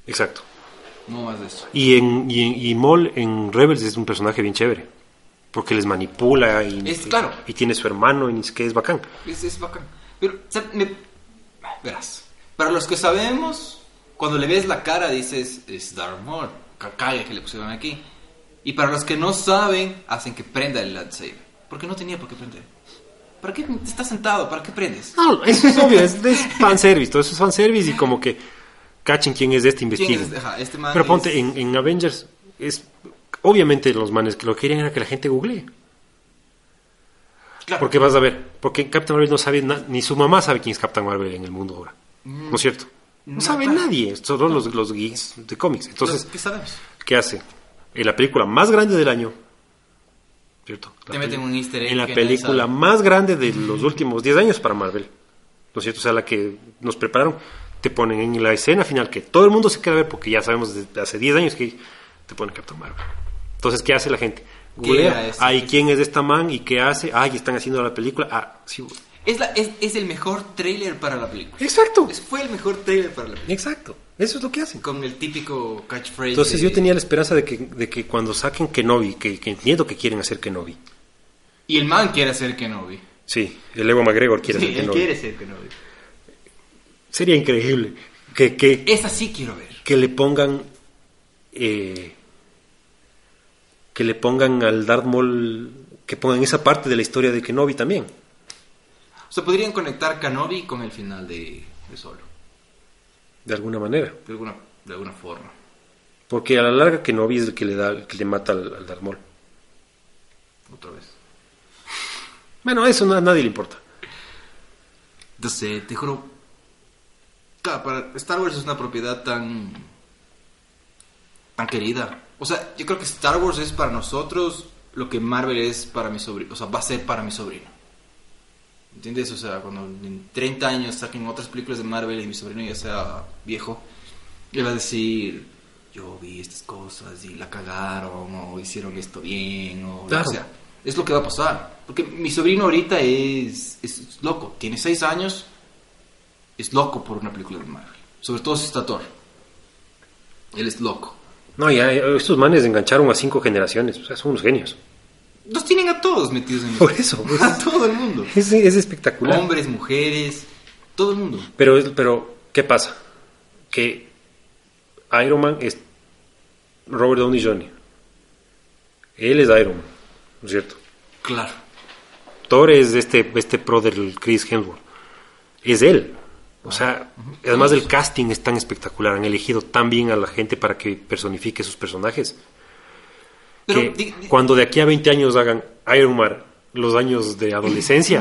Exacto. No más de eso. Y Maul en Rebels es un personaje bien chévere. Porque les manipula Claro. y tiene su hermano y que es bacán. Es bacán. Pero, o sea, verás, para los que sabemos, cuando le ves la cara dices, es Darth Maul, calla que le pusieron aquí. Y para los que no saben, hacen que prenda el lightsaber. Porque no tenía por qué prender. ¿Para qué estás sentado? ¿Para qué prendes? No, eso es obvio, es fanservice. Todo eso es fanservice y como que cachen quién es este, investiguen. Ajá, este man Pero ponte, en Avengers, obviamente los manes que lo querían era que la gente googlee. Claro. Porque vas a ver, porque Captain Marvel no sabe, ni su mamá sabe quién es Captain Marvel en el mundo ahora. ¿No es cierto? No sabe claro. nadie, solo los geeks de cómics. Entonces, ¿Qué sabemos? ¿qué hace? En la película más grande del año, ¿cierto? Te meten un easter egg. En la que película nadie más grande de los últimos 10 años para Marvel, ¿no es cierto? O sea, la que nos prepararon, te ponen en la escena final que todo el mundo se queda a ver porque ya sabemos desde hace 10 años que te ponen Captain Marvel. Entonces, ¿qué hace la gente? Googlea, ¿quién es esta man? ¿Y qué hace? Están haciendo la película. Sí. Es el mejor tráiler para la película. Exacto. Fue el mejor tráiler para la película. Exacto. Eso es lo que hacen. Con el típico catchphrase. Entonces yo tenía la esperanza de que cuando saquen Kenobi, que entiendo que quieren hacer Kenobi. Y el man quiere hacer Kenobi. Sí, el Ewan McGregor quiere hacer Kenobi. Él quiere ser Kenobi. Sería increíble Esa sí quiero ver. que le pongan al Darth Maul, que pongan esa parte de la historia de Kenobi también. O sea, podrían conectar Kenobi con el final de Solo. De alguna manera. De alguna forma. Porque a la larga Kenobi es el que le mata al Darth Maul. Otra vez. Bueno, eso a nadie le importa. Entonces, te juro. Claro, para Star Wars es una propiedad tan querida. O sea, yo creo que Star Wars es para nosotros lo que Marvel es para mi sobrino. O sea, va a ser para mi sobrino. ¿Entiendes? O sea, cuando en 30 años saquen otras películas de Marvel y mi sobrino ya sea viejo, él va a decir, yo vi estas cosas y la cagaron, o hicieron esto bien, o claro. O sea, es lo que va a pasar. Porque mi sobrino ahorita es loco, tiene 6 años, es loco por una película de Marvel. Sobre todo si está Thor. Él es loco. No, ya estos manes engancharon a 5 generaciones, o sea, son unos genios. Los tienen a todos metidos en Por eso. a todo el mundo. Es espectacular. Hombres, mujeres, todo el mundo. Pero, ¿qué pasa? Que Iron Man es Robert Downey Jr. Él es Iron Man, ¿no es cierto? Claro. Thor es este pro del Chris Hemsworth. Es él. O sea, además el casting es tan espectacular. Han elegido tan bien a la gente para que personifique sus personajes. Pero, Que cuando de aquí a 20 años hagan Iron Man los años de adolescencia,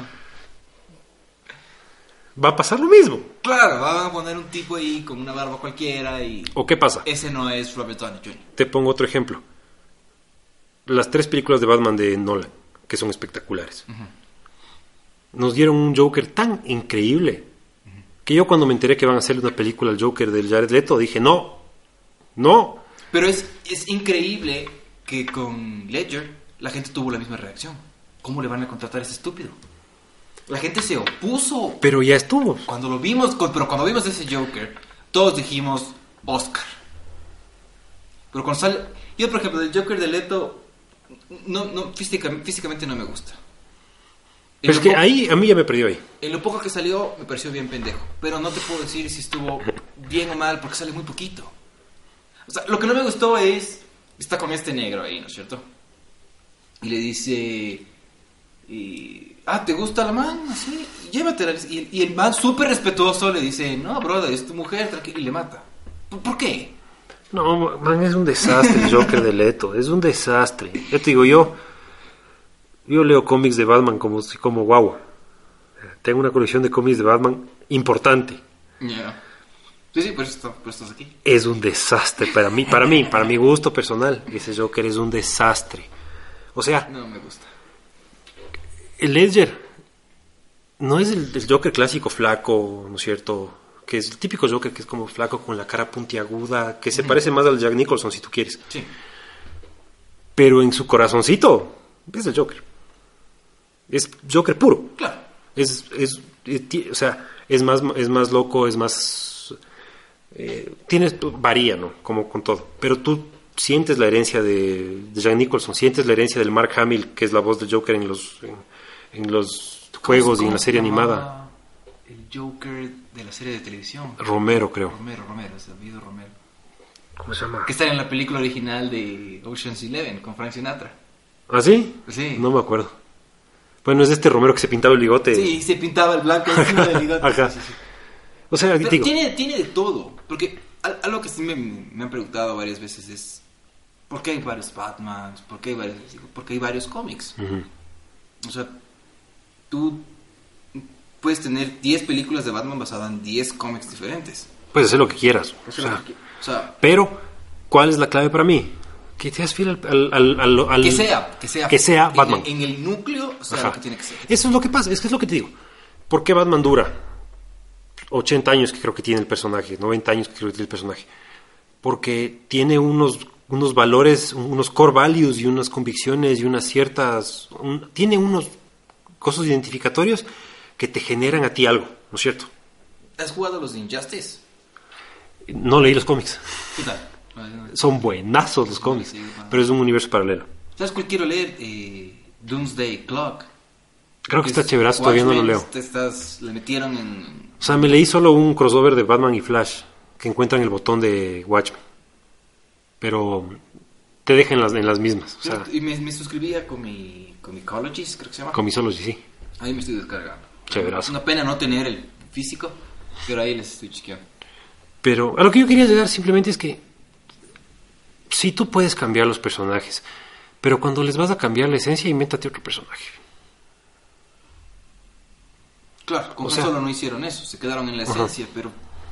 va a pasar lo mismo. Claro, van a poner un tipo ahí con una barba cualquiera y... ¿O qué pasa? Ese no es Robert Downey Jr. Te pongo otro ejemplo. Las 3 películas de Batman de Nolan, que son espectaculares. Nos dieron un Joker tan increíble que yo cuando me enteré que van a hacer una película al Joker del Jared Leto, dije, no. Pero es increíble que con Ledger la gente tuvo la misma reacción. ¿Cómo le van a contratar a ese estúpido? La gente se opuso. Pero ya estuvo. Cuando vimos ese Joker, todos dijimos Oscar. Pero cuando sale... Yo, por ejemplo, del Joker de Leto, físicamente no me gusta. Pero es que ahí, a mí ya me perdió ahí. En lo poco que salió, me pareció bien pendejo. Pero no te puedo decir si estuvo bien o mal, porque sale muy poquito. O sea, lo que no me gustó es... Está con este negro ahí, ¿no es cierto? Y le dice... ¿te gusta la man? Así, llévatela. Y el man súper respetuoso le dice, no, brother, es tu mujer, tranquilo, y le mata. ¿Por qué? No, man, es un desastre el Joker de Leto. Es un desastre. Ya te digo, yo leo cómics de Batman como guagua. Tengo una colección de cómics de Batman importante. Yeah. Sí, por eso estás aquí. Es un desastre para mi gusto personal. Ese Joker es un desastre. O sea, no me gusta. El Ledger no es el Joker clásico flaco, ¿no es cierto? Que es el típico Joker que es como flaco con la cara puntiaguda, que se parece más al Jack Nicholson si tú quieres. Sí. Pero en su corazoncito es el Joker. Es Joker puro. Claro. O sea, es más loco, es más varía, ¿no? Como con todo. Pero tú sientes la herencia de Jack Nicholson, sientes la herencia del Mark Hamill, que es la voz del Joker en los juegos y en la serie animada. El Joker de la serie de televisión. Romero, creo. Romero, es David Romero. ¿Cómo se llama? Que está en la película original de Ocean's 11 con Frank Sinatra. ¿Ah, sí? Sí. No me acuerdo. Bueno, es este Romero que se pintaba el bigote. Sí, se pintaba el blanco encima del bigote. Ajá. Sí, sí. O sea, Pero digo, tiene de todo. Porque algo que sí me han preguntado varias veces es: ¿por qué hay varios Batmans? ¿Por qué hay varios cómics? uh-huh. O sea, tú puedes tener 10 películas de Batman basadas en 10 cómics diferentes. puedes hacer lo que quieras. O sea, pero, ¿cuál es la clave para mí? Que seas fiel al que sea Batman. En el núcleo, o sea, Ajá. lo que tiene que ser. Eso es lo que pasa, es lo que te digo. ¿Por qué Batman dura 80 años que creo que tiene el personaje, 90 años que creo que tiene el personaje? Porque tiene unos valores, unos core values y unas convicciones y unas ciertas... tiene unos cosas identificatorios que te generan a ti algo, ¿no es cierto? ¿Has jugado los Injustice? No leí los cómics. ¿Qué tal? Son buenazos los cómics, Sí, pero es un universo paralelo. ¿Sabes cuál quiero leer? Doomsday Clock. Creo que está chéverazo, todavía no lo leo. Le metieron en... O sea, me leí solo un crossover de Batman y Flash, que encuentran el botón de Watchmen. Pero te dejan en las mismas. O sea, Y me suscribí a Comicologies, creo que se llama. Comixology, sí. Ahí me estoy descargando. Chéverazo. Es una pena no tener el físico, pero ahí les estoy chequeando. Pero a lo que yo quería llegar simplemente es que sí tú puedes cambiar los personajes, pero cuando les vas a cambiar la esencia, invéntate otro personaje. Claro, con solo no hicieron eso, se quedaron en la esencia, pero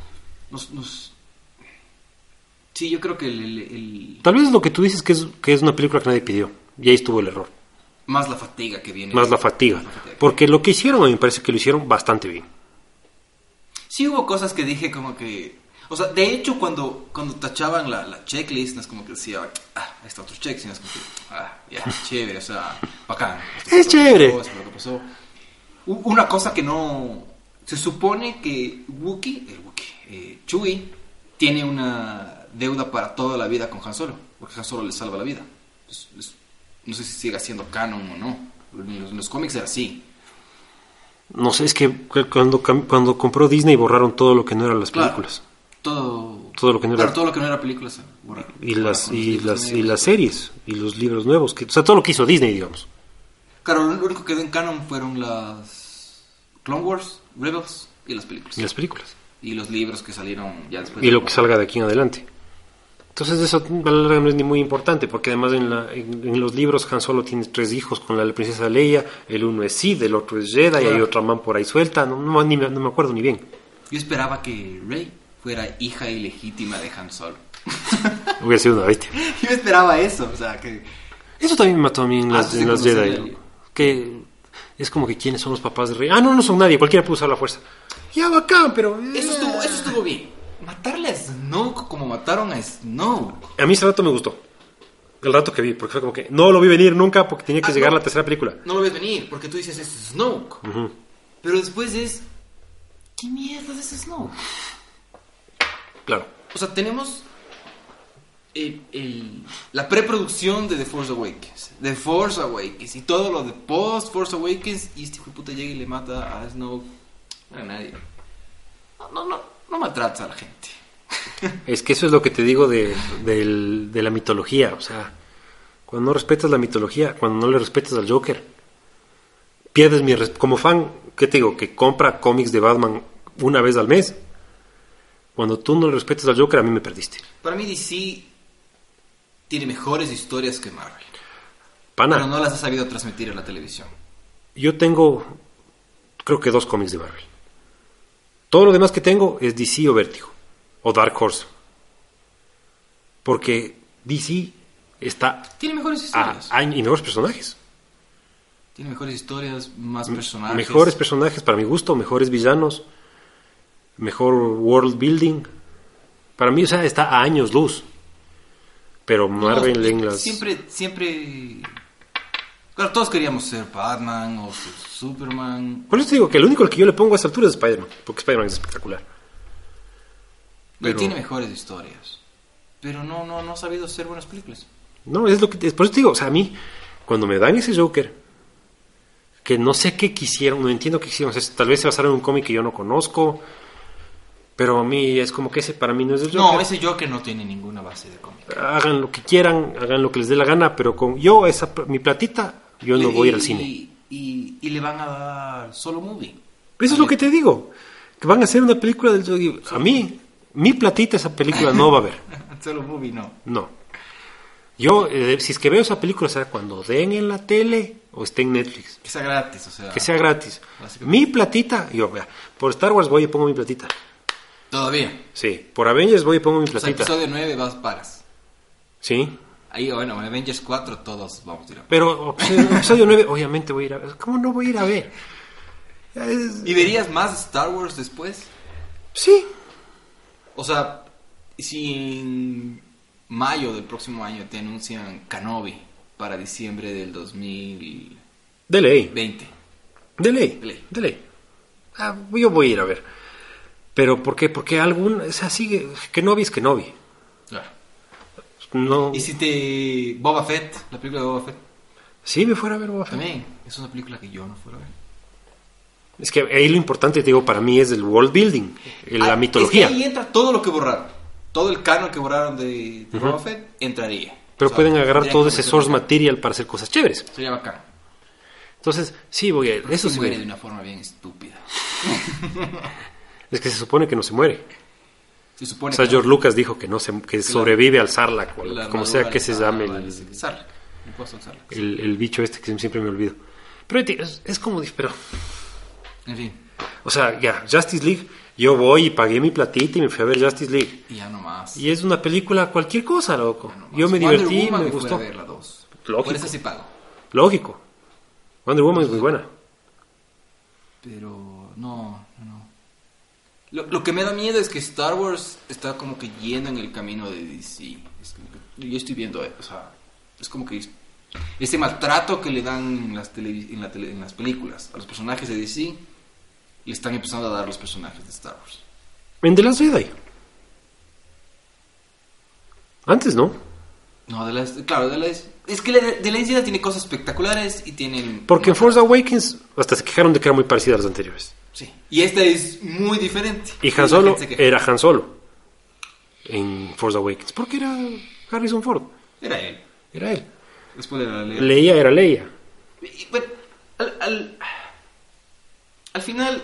sí, yo creo que Tal vez lo que tú dices que es una película que nadie pidió, y ahí estuvo el error. más la fatiga que viene. Más la fatiga. Porque lo que hicieron, a mí me parece que lo hicieron bastante bien. Sí hubo cosas que dije como que... O sea, de hecho, cuando tachaban la checklist, no es como que decía, ahí está otro check, sino es como que, ya, chévere, o sea, bacán. Es chévere. Esto fue lo que pasó. Una cosa que no... Se supone que Chewie, tiene una deuda para toda la vida con Han Solo, porque Han Solo le salva la vida. No sé si sigue siendo canon o no. En los cómics era así. No sé, es que cuando compró Disney borraron todo lo que no eran las películas. Todo lo que no era... todo lo que no era películas se borraron. Y las series, y los libros nuevos. O sea, todo lo que hizo Disney, digamos. Claro, lo único que quedó en canon fueron las Clone Wars, Rebels y las películas. Y los libros que salieron ya después. Y lo que salga de aquí en adelante. Entonces eso a la larga no es ni muy importante, porque además en los libros Han Solo tiene 3 hijos con la princesa Leia, el uno es Sid, el otro es Jedi, y hay otra man por ahí suelta, no me acuerdo ni bien. Yo esperaba que Rey fuera hija ilegítima de Han Solo. Hubiera sido una bestia. Yo esperaba eso, o sea, que... Eso también me mató a mí en las Jedi, Leia. que es como que ¿quiénes son los papás de Rey? No son nadie, cualquiera puede usar la fuerza. Ya bacán, pero... Eso estuvo bien. Matarle a Snoke como mataron a Snoke. A mí ese rato me gustó. El rato que vi, porque fue como que no lo vi venir nunca porque tenía que llegar la tercera película. No lo ves venir, porque tú dices, es Snoke. Uh-huh. Pero después es... ¿Qué mierda es Snoke? Claro. O sea, tenemos la preproducción de The Force Awakens y todo lo de post Force Awakens, y este hijo de puta llega y le mata a Snoke. A nadie. No maltratas a la gente. Es que eso es lo que te digo de la mitología. O sea, cuando no respetas la mitología, cuando no le respetas al Joker, pierdes mi respeto. Como fan, ¿qué te digo? Que compra cómics de Batman una vez al mes. Cuando tú no le respetas al Joker, a mí me perdiste. Para mí DC tiene mejores historias que Marvel. Pana. Pero no las ha sabido transmitir en la televisión. Yo tengo, creo que 2 cómics de Marvel. Todo lo demás que tengo es DC o Vértigo. O Dark Horse. Porque DC está... Tiene mejores historias. Y mejores personajes. Tiene mejores historias, más personajes. Mejores personajes para mi gusto, mejores villanos, mejor world building. Para mí, o sea, está a años luz. Pero Marvel en las... Siempre... Claro, todos queríamos ser Batman o ser Superman. Por eso te digo que el único al que yo le pongo a esta altura es Spider-Man. Porque Spider-Man es espectacular. Pero tiene mejores historias. Pero no ha sabido hacer buenas películas. No, es lo que... Por eso te digo, o sea, a mí, cuando me dan ese Joker, que no sé qué quisieron, no entiendo qué quisieron, o sea, tal vez se basaron en un cómic que yo no conozco, pero a mí es como que ese para mí no es el Joker. No, ese Joker no tiene ninguna base de cómic. Hagan lo que quieran, hagan lo que les dé la gana, pero con yo, mi platita, yo no voy a ir al cine. Y le van a dar solo movie. Eso es lo que te digo, que van a hacer una película del Joker. A mí, mi platita, esa película no va a haber. Solo movie no. No. Yo, si es que veo esa película, será cuando den en la tele o esté en Netflix. Que sea gratis, o sea. Que sea gratis. Mi platita, yo, vea, por Star Wars voy y pongo mi platita. ¿Todavía? Sí, por Avengers voy y pongo mi platita. O sea, episodio 9 paras. Sí. Ahí, bueno, en Avengers 4 todos vamos a ir a ver. Pero episodio 9, obviamente voy a ir a ver. ¿Cómo no voy a ir a ver? ¿Y verías más Star Wars después? Sí. O sea, si en mayo del próximo año te anuncian Kenobi para diciembre del 2020. De ley. Yo voy a ir a ver. ¿Pero por qué? Porque o sea, sigue... Kenobi es Kenobi. Claro. No. ¿Y si Boba Fett, la película de Boba Fett? Sí, me fuera a ver Boba Fett. También, es una película que yo no fuera a ver. Es que ahí lo importante, te digo, para mí es el world building, la mitología. Es que ahí entra todo lo que borraron. Todo el canon que borraron de Boba Fett entraría. Pero pueden agarrar todo ese source material para hacer cosas chéveres. Sería bacán. Entonces, sí, voy a ir. Eso se sí muere de una forma bien estúpida. Es que se supone que no se muere. Se supone o sea, George Lucas dijo que que sobrevive al Sarlacc, como sea que se llame el bicho este que siempre me olvido. Pero es como... Pero, en fin. O sea, ya, Justice League, yo voy y pagué mi platita y me fui a ver Justice League. Y ya nomás. Y es una película cualquier cosa, loco. Yo me divertí, me gustó. A ver la 2. Lógico. Por eso sí pago. Lógico. Wonder Woman es muy buena. Pero no. Lo que me da miedo es que Star Wars está como que yendo en el camino de DC. Yo estoy viendo, o sea, es como que ese maltrato que le dan en las películas a los personajes de DC, le están empezando a dar a los personajes de Star Wars. En The Last Jedi. Antes, ¿no? No, es que The Last Jedi tiene cosas espectaculares y tienen... Porque en Force Awakens hasta se quejaron de que era muy parecida a las anteriores. Sí, y esta es muy diferente. Y Han Solo era Han Solo en Force Awakens. Porque era Harrison Ford. Era él. Después era Leia. Leia era Leia. Y, bueno, al final,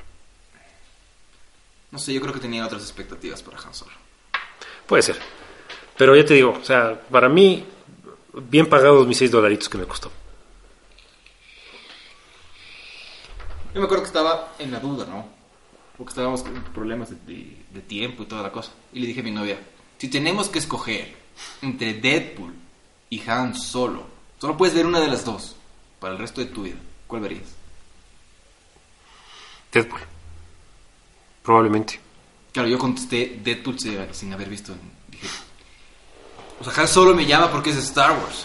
no sé, yo creo que tenía otras expectativas para Han Solo. Puede ser. Pero ya te digo, o sea, para mí, bien pagados mis $6 que me costó. Yo me acuerdo que estaba en la duda, ¿no? Porque estábamos con problemas de tiempo y toda la cosa. Y le dije a mi novia, si tenemos que escoger entre Deadpool y Han Solo, solo puedes ver una de las dos para el resto de tu vida, ¿cuál verías? Deadpool. Probablemente. Claro, yo contesté Deadpool sin haber visto. Dije, o sea, Han Solo me llama porque es Star Wars.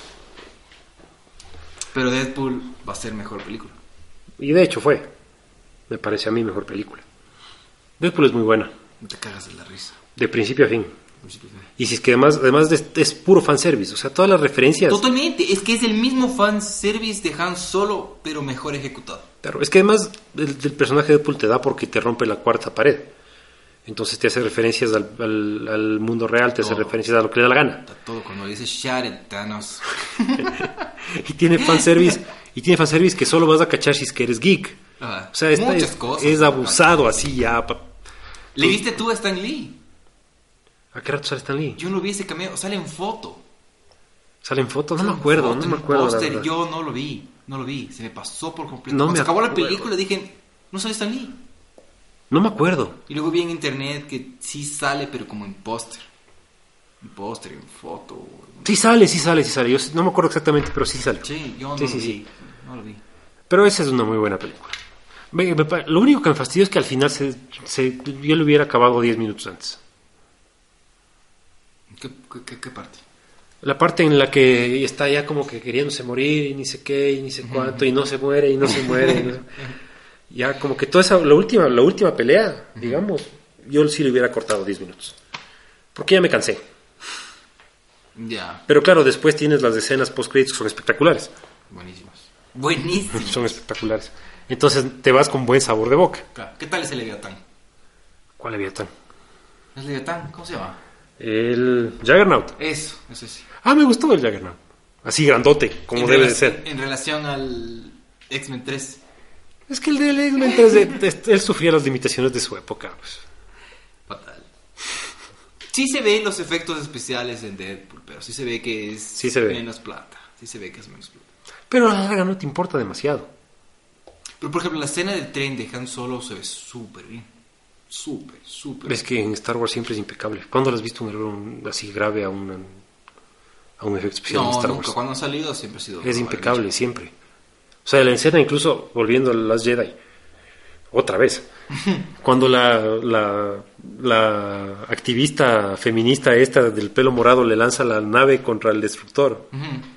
Pero Deadpool va a ser mejor película. Y de hecho me parece a mí mejor película. Deadpool es muy buena. No te cagas de la risa. De principio a fin. Y si es que además es puro fanservice, o sea, todas las referencias... Totalmente, es que es el mismo fanservice de Han Solo, pero mejor ejecutado. Claro, es que además del personaje de Deadpool te da porque te rompe la cuarta pared. Entonces te hace referencias al mundo real, te hace referencias a lo que le da la gana. Está todo, cuando dice Shattered Thanos. Y tiene fanservice que solo vas a cachar si es que eres geek. O sea, muchas cosas. Es abusado así ya. ¿Le viste tú a Stan Lee? ¿A qué rato sale Stan Lee? Yo no vi ese cameo, sale en foto. ¿Sale en foto? No me acuerdo. Póster, yo no lo vi, se me pasó por completo. Cuando se acabó la película dije, no sale Stan Lee. No me acuerdo. Y luego vi en internet que sí sale, pero como en póster. En póster, en foto. Sí sale. Yo no me acuerdo exactamente, pero sí sale. Sí, yo no lo vi. Pero esa es una muy buena película. Lo único que me fastidió es que al final yo le hubiera acabado 10 minutos antes. ¿Qué parte? La parte en la que está ya como que queriéndose morir y ni sé qué y ni sé cuánto y no se muere. Ya como que toda esa la última pelea, digamos, yo sí le hubiera cortado 10 minutos. Porque ya me cansé. Ya. Pero claro, después tienes las escenas post-créditos que son espectaculares. Buenísimas. Buenísimas. Son espectaculares. Entonces te vas con buen sabor de boca. Claro. ¿Qué tal ese Leviatán? ¿Cuál Leviatán? ¿No es Leviatán? ¿Cómo se llama? El Juggernaut. Eso sí. Ah, me gustó el Juggernaut. Así grandote, como debe de ser. En relación al X-Men 3. Es que el de X-Men 3, él sufría las limitaciones de su época. Pues. Fatal. Sí se ven los efectos especiales en Deadpool, pero sí se ve que es Sí se ve. menos plata. Sí se ve que es menos plata. Pero a la larga no te importa demasiado. Pero por ejemplo, la escena del tren de Han Solo se ve súper bien. Súper. Ves que en Star Wars siempre es impecable. ¿Cuándo le has visto un error así grave a un efecto especial en Star nunca. Wars? Cuando han salido siempre ha sido... Es impecable, siempre. O sea, la escena incluso, volviendo a Last Jedi, otra vez, cuando la activista feminista esta del pelo morado le lanza la nave contra el destructor,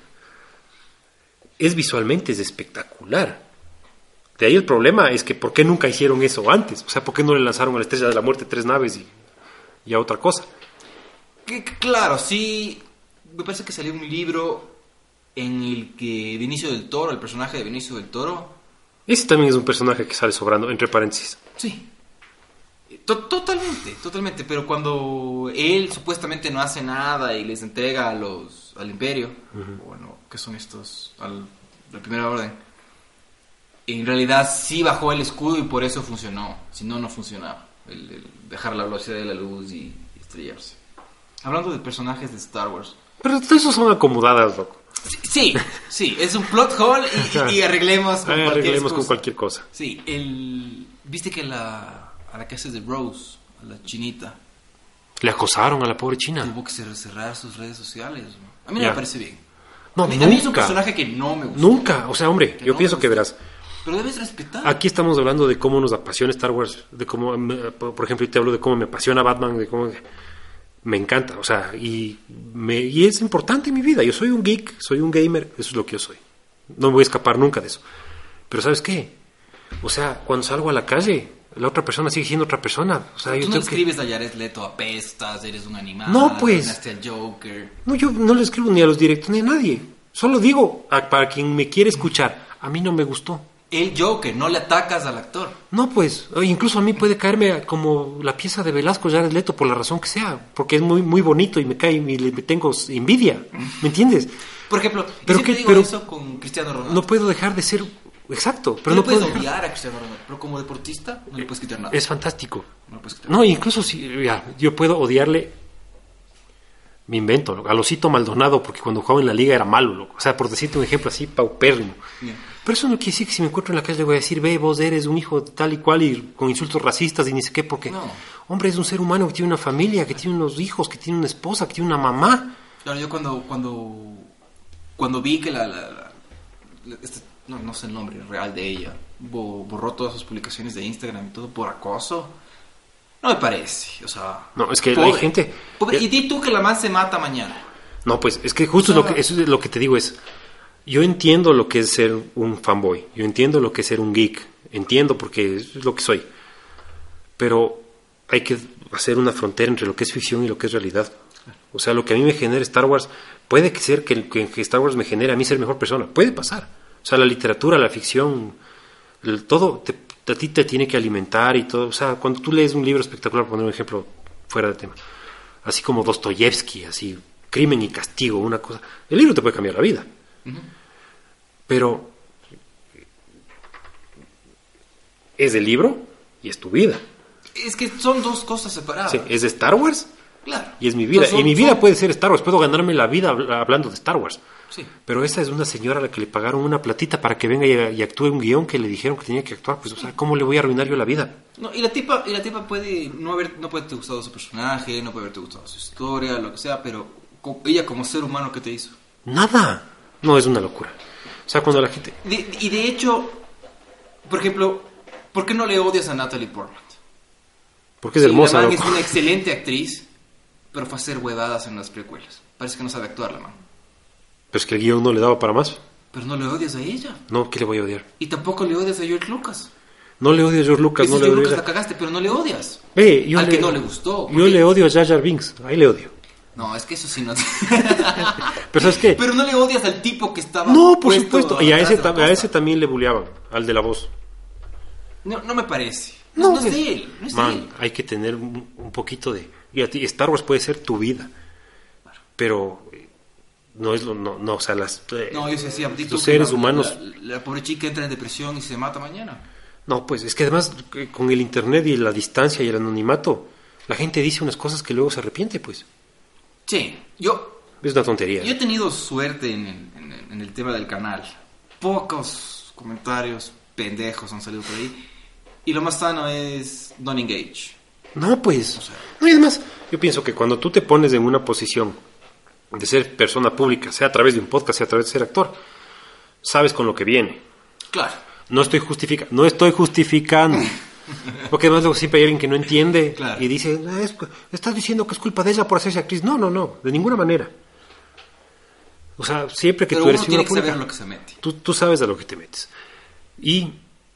es visualmente es espectacular. De ahí el problema es que ¿por qué nunca hicieron eso antes? O sea, ¿por qué no le lanzaron a la Estrella de la Muerte 3 naves y a otra cosa? Claro, sí. Me parece que salió un libro en el que Benicio del Toro, el personaje de Benicio del Toro... Ese también es un personaje que sale sobrando, entre paréntesis. Sí. Totalmente. Pero cuando él supuestamente no hace nada y les entrega al Imperio, bueno, ¿qué son estos? La Primera Orden. En realidad sí bajó el escudo y por eso funcionó. Si no, no funcionaba. El dejar la velocidad de la luz y estrellarse. Hablando de personajes de Star Wars. Pero todo eso son acomodadas, loco. Sí, es un plot hole y arreglemos con cualquier cosa. Sí, viste que a la que hace de Rose, a la chinita, Le acosaron a la pobre china. tuvo que cerrar sus redes sociales. A mí no me parece bien. No, a mí es un personaje que no me gusta. Nunca, o sea, hombre, yo pienso que verás. Pero debes respetar. Aquí estamos hablando de cómo nos apasiona Star Wars, de cómo, por ejemplo, y te hablo de cómo me apasiona Batman, de cómo me encanta, o sea, y es importante en mi vida. Yo soy un geek, soy un gamer, eso es lo que yo soy. No me voy a escapar nunca de eso. Pero ¿sabes qué? O sea, cuando salgo a la calle, la otra persona sigue siendo otra persona. O sea, tú no escribes a Jared Leto, apestas, eres un animal. No, pues. Al Joker. No, yo no le escribo ni a los directos ni a nadie. Solo digo, para quien me quiere escuchar, a mí no me gustó. El Joker, no le atacas al actor. No, pues, incluso a mí puede caerme como la pieza de Velasco Jared Leto por la razón que sea, porque es muy muy bonito y me cae y le tengo envidia, ¿me entiendes? Por ejemplo, pero yo digo eso con Cristiano Ronaldo. No puedo dejar de ser exacto, pero no puedes odiar a Cristiano Ronaldo, pero como deportista no le puedes quitar nada. Es fantástico. No, no, incluso si yo puedo odiarle, me invento, a Losito Maldonado, porque cuando jugaba en la liga era malo, loco. O sea, por decirte un ejemplo así, paupérrimo. Pero eso no quiere decir que si me encuentro en la calle le voy a decir, ve, vos eres un hijo tal y cual, y con insultos racistas y ni sé qué, porque, hombre, es un ser humano que tiene una familia, que tiene unos hijos, que tiene una esposa, que tiene una mamá. Claro, yo cuando vi que no sé el nombre real de ella, borró todas sus publicaciones de Instagram y todo por acoso, no me parece, o sea... No, es que hay gente... Pobre, y di tú que la man se mata mañana. No, pues, es que justo eso es lo que te digo es... Yo entiendo lo que es ser un fanboy, yo entiendo lo que es ser un geek, entiendo porque es lo que soy, pero hay que hacer una frontera entre lo que es ficción y lo que es realidad. O sea, lo que a mí me genera Star Wars, puede que ser que Star Wars me genere a mí ser mejor persona, puede pasar. O sea, la literatura, la ficción, todo a ti te tiene que alimentar y todo. O sea, cuando tú lees un libro espectacular, por poner un ejemplo fuera del tema, así como Dostoyevsky, así, Crimen y Castigo, una cosa, el libro te puede cambiar la vida. Pero es el libro y es tu vida. Es que son dos cosas separadas. Sí, es de Star Wars, claro, y es mi vida. Y mi vida puede ser Star Wars. Puedo ganarme la vida hablando de Star Wars. Sí. Pero esa es una señora a la que le pagaron una platita para que venga y actúe un guión que le dijeron que tenía que actuar. Pues, o sea, ¿cómo le voy a arruinar yo la vida? No, y la tipa puede no puede haberte gustado su personaje, no puede haberte gustado su historia, lo que sea, pero ella como ser humano, ¿qué te hizo? Nada. No, es una locura. O sea, cuando la gente... Y de hecho, por ejemplo, ¿por qué no le odias a Natalie Portman? Porque es hermosa, la man loco. es una excelente actriz, pero fue a hacer huevadas en las precuelas. Parece que no sabe actuar la man. Pero es que el guión no le daba para más. Pero no le odias a ella. No, ¿qué le voy a odiar? Y tampoco le odias a George Lucas. No le odio a George Lucas, no le odio Lucas la cagaste, pero no le odias. que no le gustó. Yo le odio a Jar Jar Binks, ahí le odio. No, es que eso sí no... Pero ¿sabes qué? Pero no le odias al tipo que estaba... No, por supuesto. Y a ese también le bulleaban, al de la voz. No me parece. No, No es de él. No es de él. Hay que tener un poquito de... Y a ti, Star Wars puede ser tu vida. Pero no es lo... No, o sea, No, yo decía, los seres humanos... La pobre chica entra en depresión y se mata mañana. No, pues es que además con el internet y la distancia y el anonimato, la gente dice unas cosas que luego se arrepiente, pues. Sí, Es una tontería. Yo he tenido suerte en el tema del canal. Pocos comentarios pendejos han salido por ahí. Y lo más sano es don't engage. No, pues. O sea, No, y además, yo pienso que cuando tú te pones en una posición de ser persona pública, sea a través de un podcast, sea a través de ser actor, sabes con lo que viene. claro. No estoy justificando. Porque además luego siempre hay alguien que no entiende Claro. y dice, estás diciendo que es culpa de ella por hacerse actriz. No, de ninguna manera. O sea, siempre que Pero tú eres uno figura tiene que saber pública, lo que se mete. tú sabes a lo que te metes. Y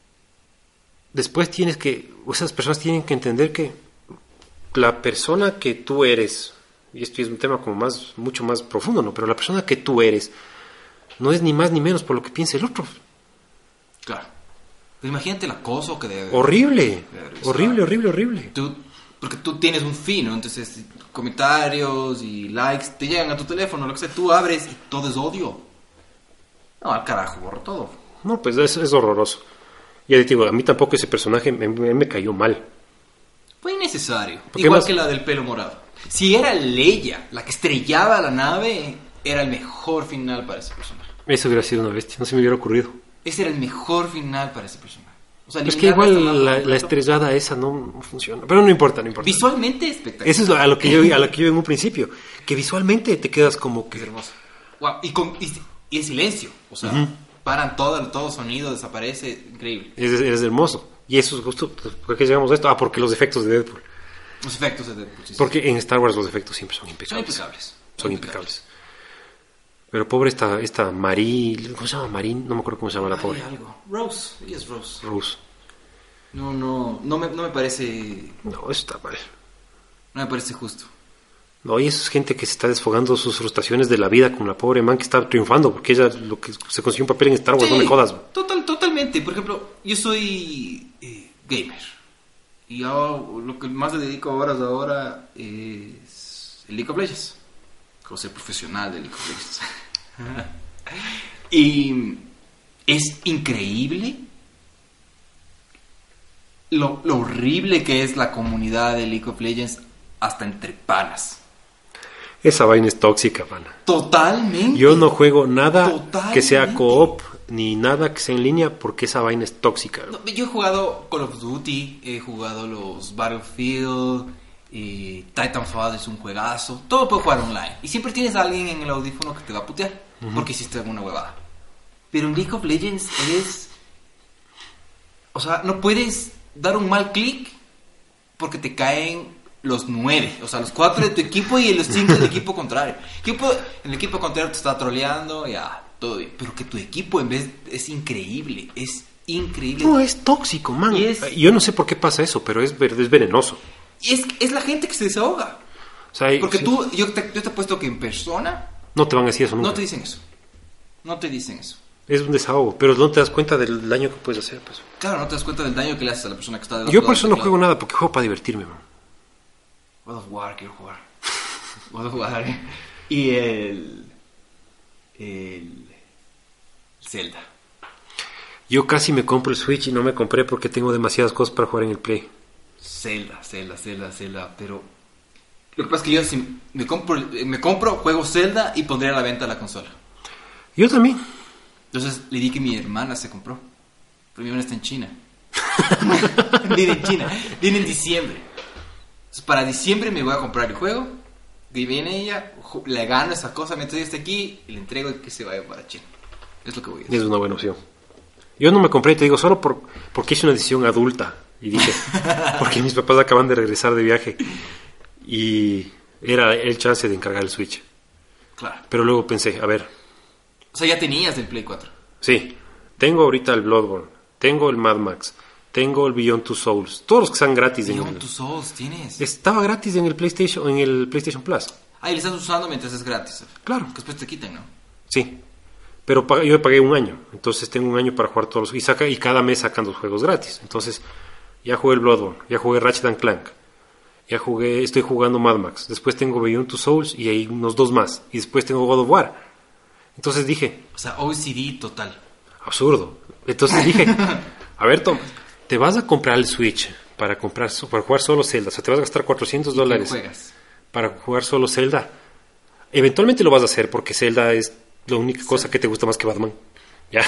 después esas personas tienen que entender que la persona que tú eres, y esto es un tema como mucho más profundo, ¿no? Pero la persona que tú eres no es ni más ni menos por lo que piensa el otro. Claro. Pero imagínate el acoso que debe... Horrible, Claro, horrible. Porque tú tienes un fin, ¿no? Entonces, comentarios y likes te llegan a tu teléfono, lo que sea, tú abres y todo es odio. No, al carajo, borro todo. No, pues es horroroso. Ya te digo, a mí tampoco ese personaje me cayó mal. Fue innecesario. Porque Igual más- que la del pelo morado. Si era Leia la que estrellaba la nave, era el mejor final para ese personaje. Eso hubiera sido una bestia, no se me hubiera ocurrido. Ese era el mejor final para ese personaje. O sea, Es que eliminar igual esta nave la completo, estrellada esa no funciona. Pero no importa. visualmente espectacular. Eso es a lo que yo en un principio. Que visualmente te quedas como Es que... hermoso. Wow. Y el silencio. O sea, paran todo sonido, desaparece. Increíble. Es hermoso. Y eso es justo... ¿Por qué llegamos a esto? Porque los efectos de Deadpool. Los efectos de Deadpool, sí, sí. Porque en Star Wars los efectos siempre son Son impecables. impecables. Son impecables. Pero pobre esta Marie... ¿Cómo se llama? Marín, no me acuerdo cómo se llama la pobre. Hay algo. Rose. Ella es Rose. Rose. No me parece... No, eso está mal. No me parece justo. No, y eso es gente que se está desfogando sus frustraciones de la vida con la pobre man que está triunfando, porque ella lo que se consiguió un papel en Star Wars, no me jodas. Totalmente. Por ejemplo, yo soy gamer. Y yo lo que más le dedico horas ahora es el League of Legends. Como ser profesional de League of Legends. Y es increíble lo horrible que es la comunidad de League of Legends hasta entre panas. Esa vaina es tóxica, pana. Totalmente. Yo no juego nada Totalmente. que sea co-op, ni nada que sea en línea, porque esa vaina es tóxica. No, yo he jugado Call of Duty, he jugado los Battlefield, Titanfall es un juegazo. Todo puedo jugar online. Y siempre tienes a alguien en el audífono que te va a putear porque hiciste alguna huevada. Pero en League of Legends eres... O sea, no puedes dar un mal clic porque te caen los 9. O sea, los 4 de tu equipo y los 5 del equipo contrario. El equipo contrario te está troleando, ya, todo bien. Pero que tu equipo en vez... Es increíble, es increíble. No, es tóxico, man. Yo no sé por qué pasa eso, pero es venenoso. Y es la gente que se desahoga. O sea, Porque sí, yo te apuesto que en persona no te van a decir eso nunca. no te dicen eso. No te dicen eso. Es un desahogo, pero no te das cuenta del daño que puedes hacer, pues. Claro, no te das cuenta del daño que le haces a la persona que está del otro Yo lado por eso del no teclado. juego nada, porque juego para divertirme, man. God of War quiero jugar. God of War. Y el Zelda. Yo casi me compro el Switch y no me compré porque tengo demasiadas cosas para jugar en el Play. Zelda. Pero lo que pasa es que yo si me compro, juego Zelda y pondré a la venta la consola. Yo también. Entonces le di que mi hermana se compró. Pero mi hermana está en China. Viene en China. Viene en diciembre. Entonces para diciembre me voy a comprar el juego. Y viene ella, le gano esa cosa mientras ella esté aquí y le entrego y que se vaya para China. Es lo que voy a hacer. Es una buena opción. Yo no me compré, te digo, solo porque hice una decisión adulta. Y dije, porque mis papás acaban de regresar de viaje. Y era el chance de encargar el Switch. Claro. Pero luego pensé, a ver, O sea, ya tenías el Play 4. sí, tengo ahorita el Bloodborne, tengo el Mad Max, Tengo el Beyond Two Souls. Todos los que están gratis. Beyond Two Souls tienes. Estaba gratis en el PlayStation Plus. Ah, y le estás usando mientras es gratis. Claro. Que después te quitan, ¿no? Sí. Pero yo pagué un año. Entonces tengo un año para jugar todos los... Y cada mes sacan los juegos gratis. Entonces ya jugué el Bloodborne. Ya jugué Ratchet and Clank. Estoy jugando Mad Max. Después tengo Beyond Two Souls y hay unos 2 más. Y después tengo God of War. Entonces dije... O sea, OCD total. Absurdo. Entonces dije... A ver, Tom, te vas a comprar el Switch para jugar solo Zelda. O sea, te vas a gastar $400 juegas? Para jugar solo Zelda. Eventualmente lo vas a hacer porque Zelda es la única cosa que te gusta más que Batman. Ya.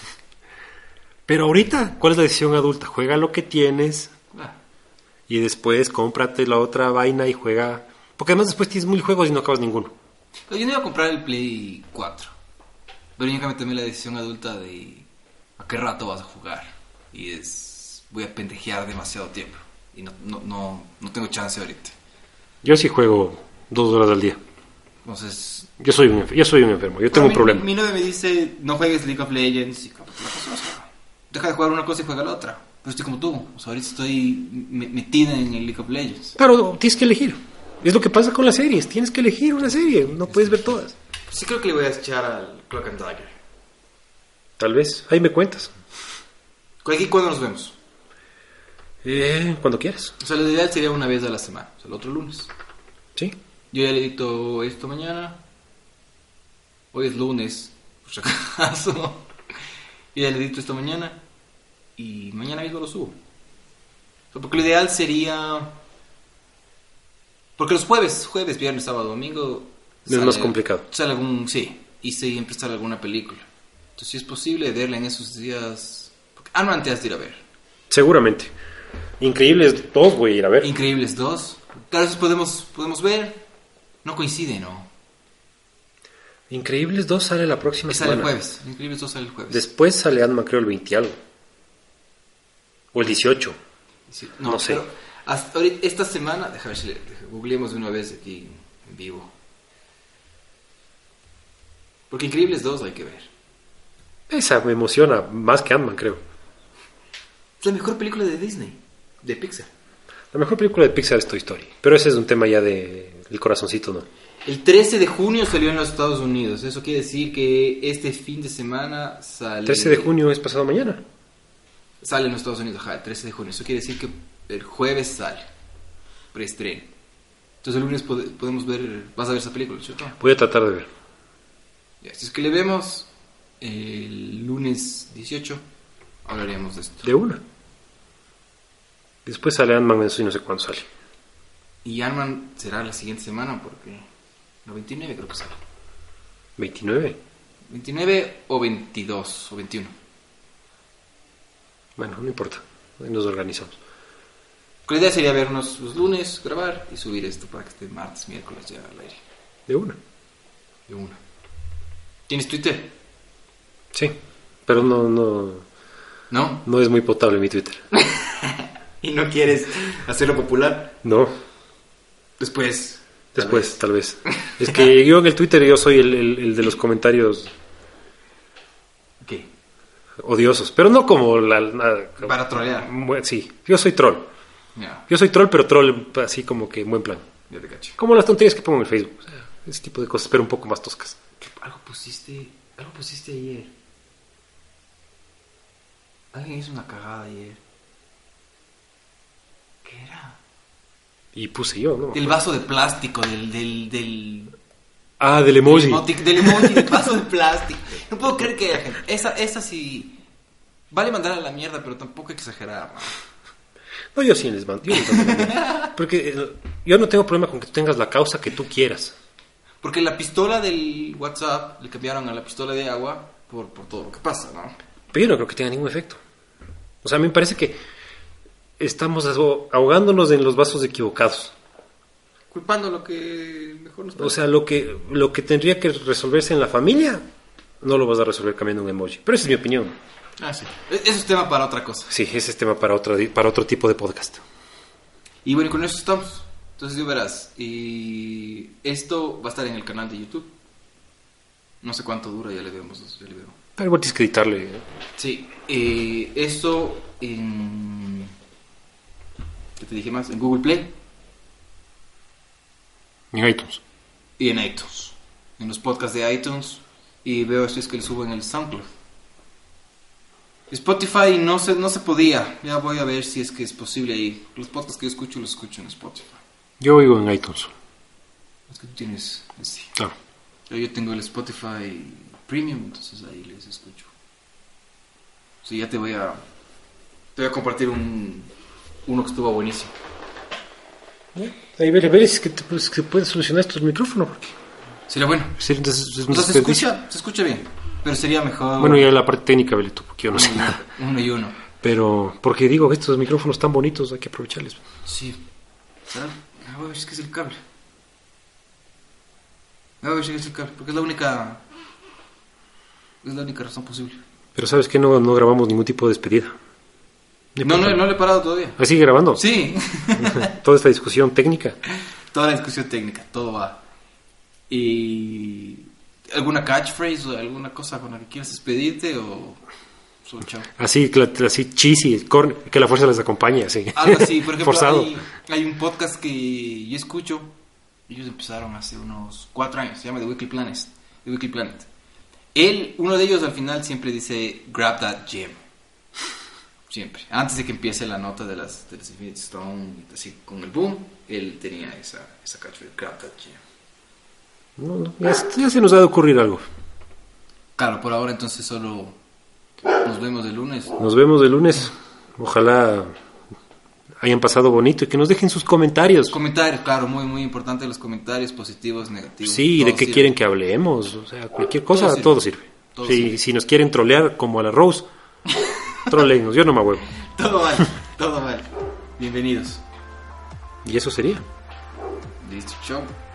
Pero ahorita, ¿cuál es la decisión adulta? Juega lo que tienes y después cómprate la otra vaina y juega. Porque además después tienes 1000 juegos y no acabas ninguno. Pero yo no iba a comprar el Play 4. Pero yo me tomé la decisión adulta de a qué rato vas a jugar. Y voy a pendejear demasiado tiempo. Y no tengo chance ahorita. Yo sí juego 2 horas al día. Entonces... Yo soy un enfermo. Yo tengo un problema. Mi novia me dice, no juegues League of Legends. Y deja de jugar una cosa y juega la otra. Pero estoy como tú. O sea, ahorita estoy metida en el League of Legends. Claro, tienes que elegir. Es lo que pasa con las series. Tienes que elegir una serie. No puedes ver todas. Sí creo que le voy a echar al Cloak and Dagger. Tal vez. Ahí me cuentas. ¿Cuándo nos vemos? Cuando quieras. O sea, lo ideal sería una vez a la semana. O sea, el otro lunes. Sí. Yo ya le edito esto mañana. Hoy es lunes, por si acaso. Yo ya le edito esto mañana. Y mañana mismo lo subo. O sea, porque lo ideal sería... Porque los jueves, viernes, sábado, domingo... Es más complicado. Sale sí. Y siempre sale alguna película. Entonces, si es posible verla en esos días... Porque Ant-Man te has de ir a ver. Seguramente. Increíbles 2 voy a ir a ver. Increíbles 2. Claro, eso podemos ver. No coincide, ¿no? Increíbles 2 sale la próxima semana. Sale el jueves. Increíbles 2 sale el jueves. Después sale Ant-Man, creo, el 20 y algo. O el 18. Sí, no sé. Hasta ahorita, esta semana... Déjame ver si googleemos de una vez aquí en vivo. Porque Increíbles 2 hay que ver. Esa me emociona más que Ant-Man, creo. Es la mejor película de Disney. De Pixar. La mejor película de Pixar es Toy Story. Pero ese es un tema ya del corazoncito, ¿no? El 13 de junio salió en los Estados Unidos. Eso quiere decir que este fin de semana sale... 13 de junio es pasado mañana. Sale en los Estados Unidos, el 13 de junio. Eso quiere decir que el jueves sale. Preestreno. Entonces el lunes podemos ver... Vas a ver esa película, ¿cierto? Voy a tratar de ver. Ya, si es que le vemos el lunes 18, hablaríamos de esto. De una. Después sale Ant-Man, eso y no sé cuándo sale. Y Ant-Man será la siguiente semana porque... No, 29 creo que sale. ¿29? 29 o 22 o 21. Bueno, no importa. Ahí nos organizamos. La idea sería vernos los lunes, grabar y subir esto para que esté martes, miércoles ya al aire. De una. ¿Tienes Twitter? Sí, pero no es muy potable mi Twitter. ¿Y no quieres hacerlo popular? No. Después, tal vez. Es que yo en el Twitter yo soy el de los comentarios ¿qué? Odiosos, pero no como para trolear. Sí, yo soy troll. Yeah. Yo soy troll, pero troll así como que en buen plan. Ya te cacho. Como las tonterías que pongo en el Facebook. O sea, ese tipo de cosas, pero un poco más toscas. Algo pusiste ayer. Alguien hizo una cagada ayer. ¿Qué era? Y puse yo, ¿no? Del vaso de plástico, del... Ah, del emoji. Del emoji, del vaso de plástico. No puedo creer que haya gente... Esa sí... Vale mandar a la mierda, pero tampoco exagerar, ¿no? No, yo sí les mando. Porque yo no tengo problema con que tú tengas la causa que tú quieras. Porque la pistola del WhatsApp le cambiaron a la pistola de agua por todo lo que pasa, ¿no? Pero yo no creo que tenga ningún efecto. O sea, a mí me parece que estamos ahogándonos en los vasos equivocados. Culpando lo que mejor nos pasa. O sea, lo que tendría que resolverse en la familia, no lo vas a resolver cambiando un emoji. Pero esa es mi opinión. Ah, sí. Eso es tema para otra cosa. Sí, ese es tema para otro tipo de podcast. Y bueno, con eso estamos. Entonces, tú verás. Y esto va a estar en el canal de YouTube. No sé cuánto dura, ya le vemos. Pero igual tienes que editarle. Sí, esto en... ¿Qué te dije más? En Google Play. En iTunes. Y en iTunes. En los podcasts de iTunes. Y veo si es que le subo en el SoundCloud. Spotify no se podía. Ya voy a ver si es que es posible ahí. Los podcasts que yo escucho los escucho en Spotify. Yo oigo en iTunes. Es que tú tienes... Sí. Claro. Yo tengo el Spotify Premium, entonces ahí les escucho. Sí, ya te voy a compartir uno que estuvo buenísimo. Ahí ver si es que se puede solucionar estos micrófonos. Porque... Sería bueno. Sí, entonces, O sea, se escucha bien, pero sería mejor... Bueno, ya la parte técnica, vele tú, porque yo no sé nada. Uno y uno. Pero, porque digo, estos micrófonos tan bonitos, hay que aprovecharles. Sí. ¿Será? A ver, es que es el cable. A ver si es el cable, porque es la única razón posible. Pero ¿sabes qué? No grabamos ningún tipo de despedida. No le he parado todavía. ¿Ah, sigue grabando? Sí. Toda esta discusión técnica. Toda la discusión técnica, todo va. ¿Y alguna catchphrase o alguna cosa con la que quieras despedirte o solo chao? Así cheesy, que la fuerza les acompañe, así. Algo así, por ejemplo, forzado. Hay un podcast que yo escucho. Ellos empezaron hace unos 4 años, se llama The Weekly Planet. Uno de ellos al final siempre dice grab that gem. Siempre. Antes de que empiece la nota de las Infinity Stone, así con el boom, él tenía esa catchphrase, grab that gem. No, ya se nos ha de ocurrir algo. Claro, por ahora entonces solo nos vemos el lunes. Nos vemos el lunes. Ojalá hayan pasado bonito y que nos dejen sus comentarios. Comentarios, claro, muy muy importante los comentarios positivos, negativos. Sí, de qué quieren que hablemos, o sea, cualquier cosa, todo sirve. Si nos quieren trolear como a la Rose, troleenos, yo no me huevo. Todo mal. Bienvenidos. Y eso sería. Listo, chao.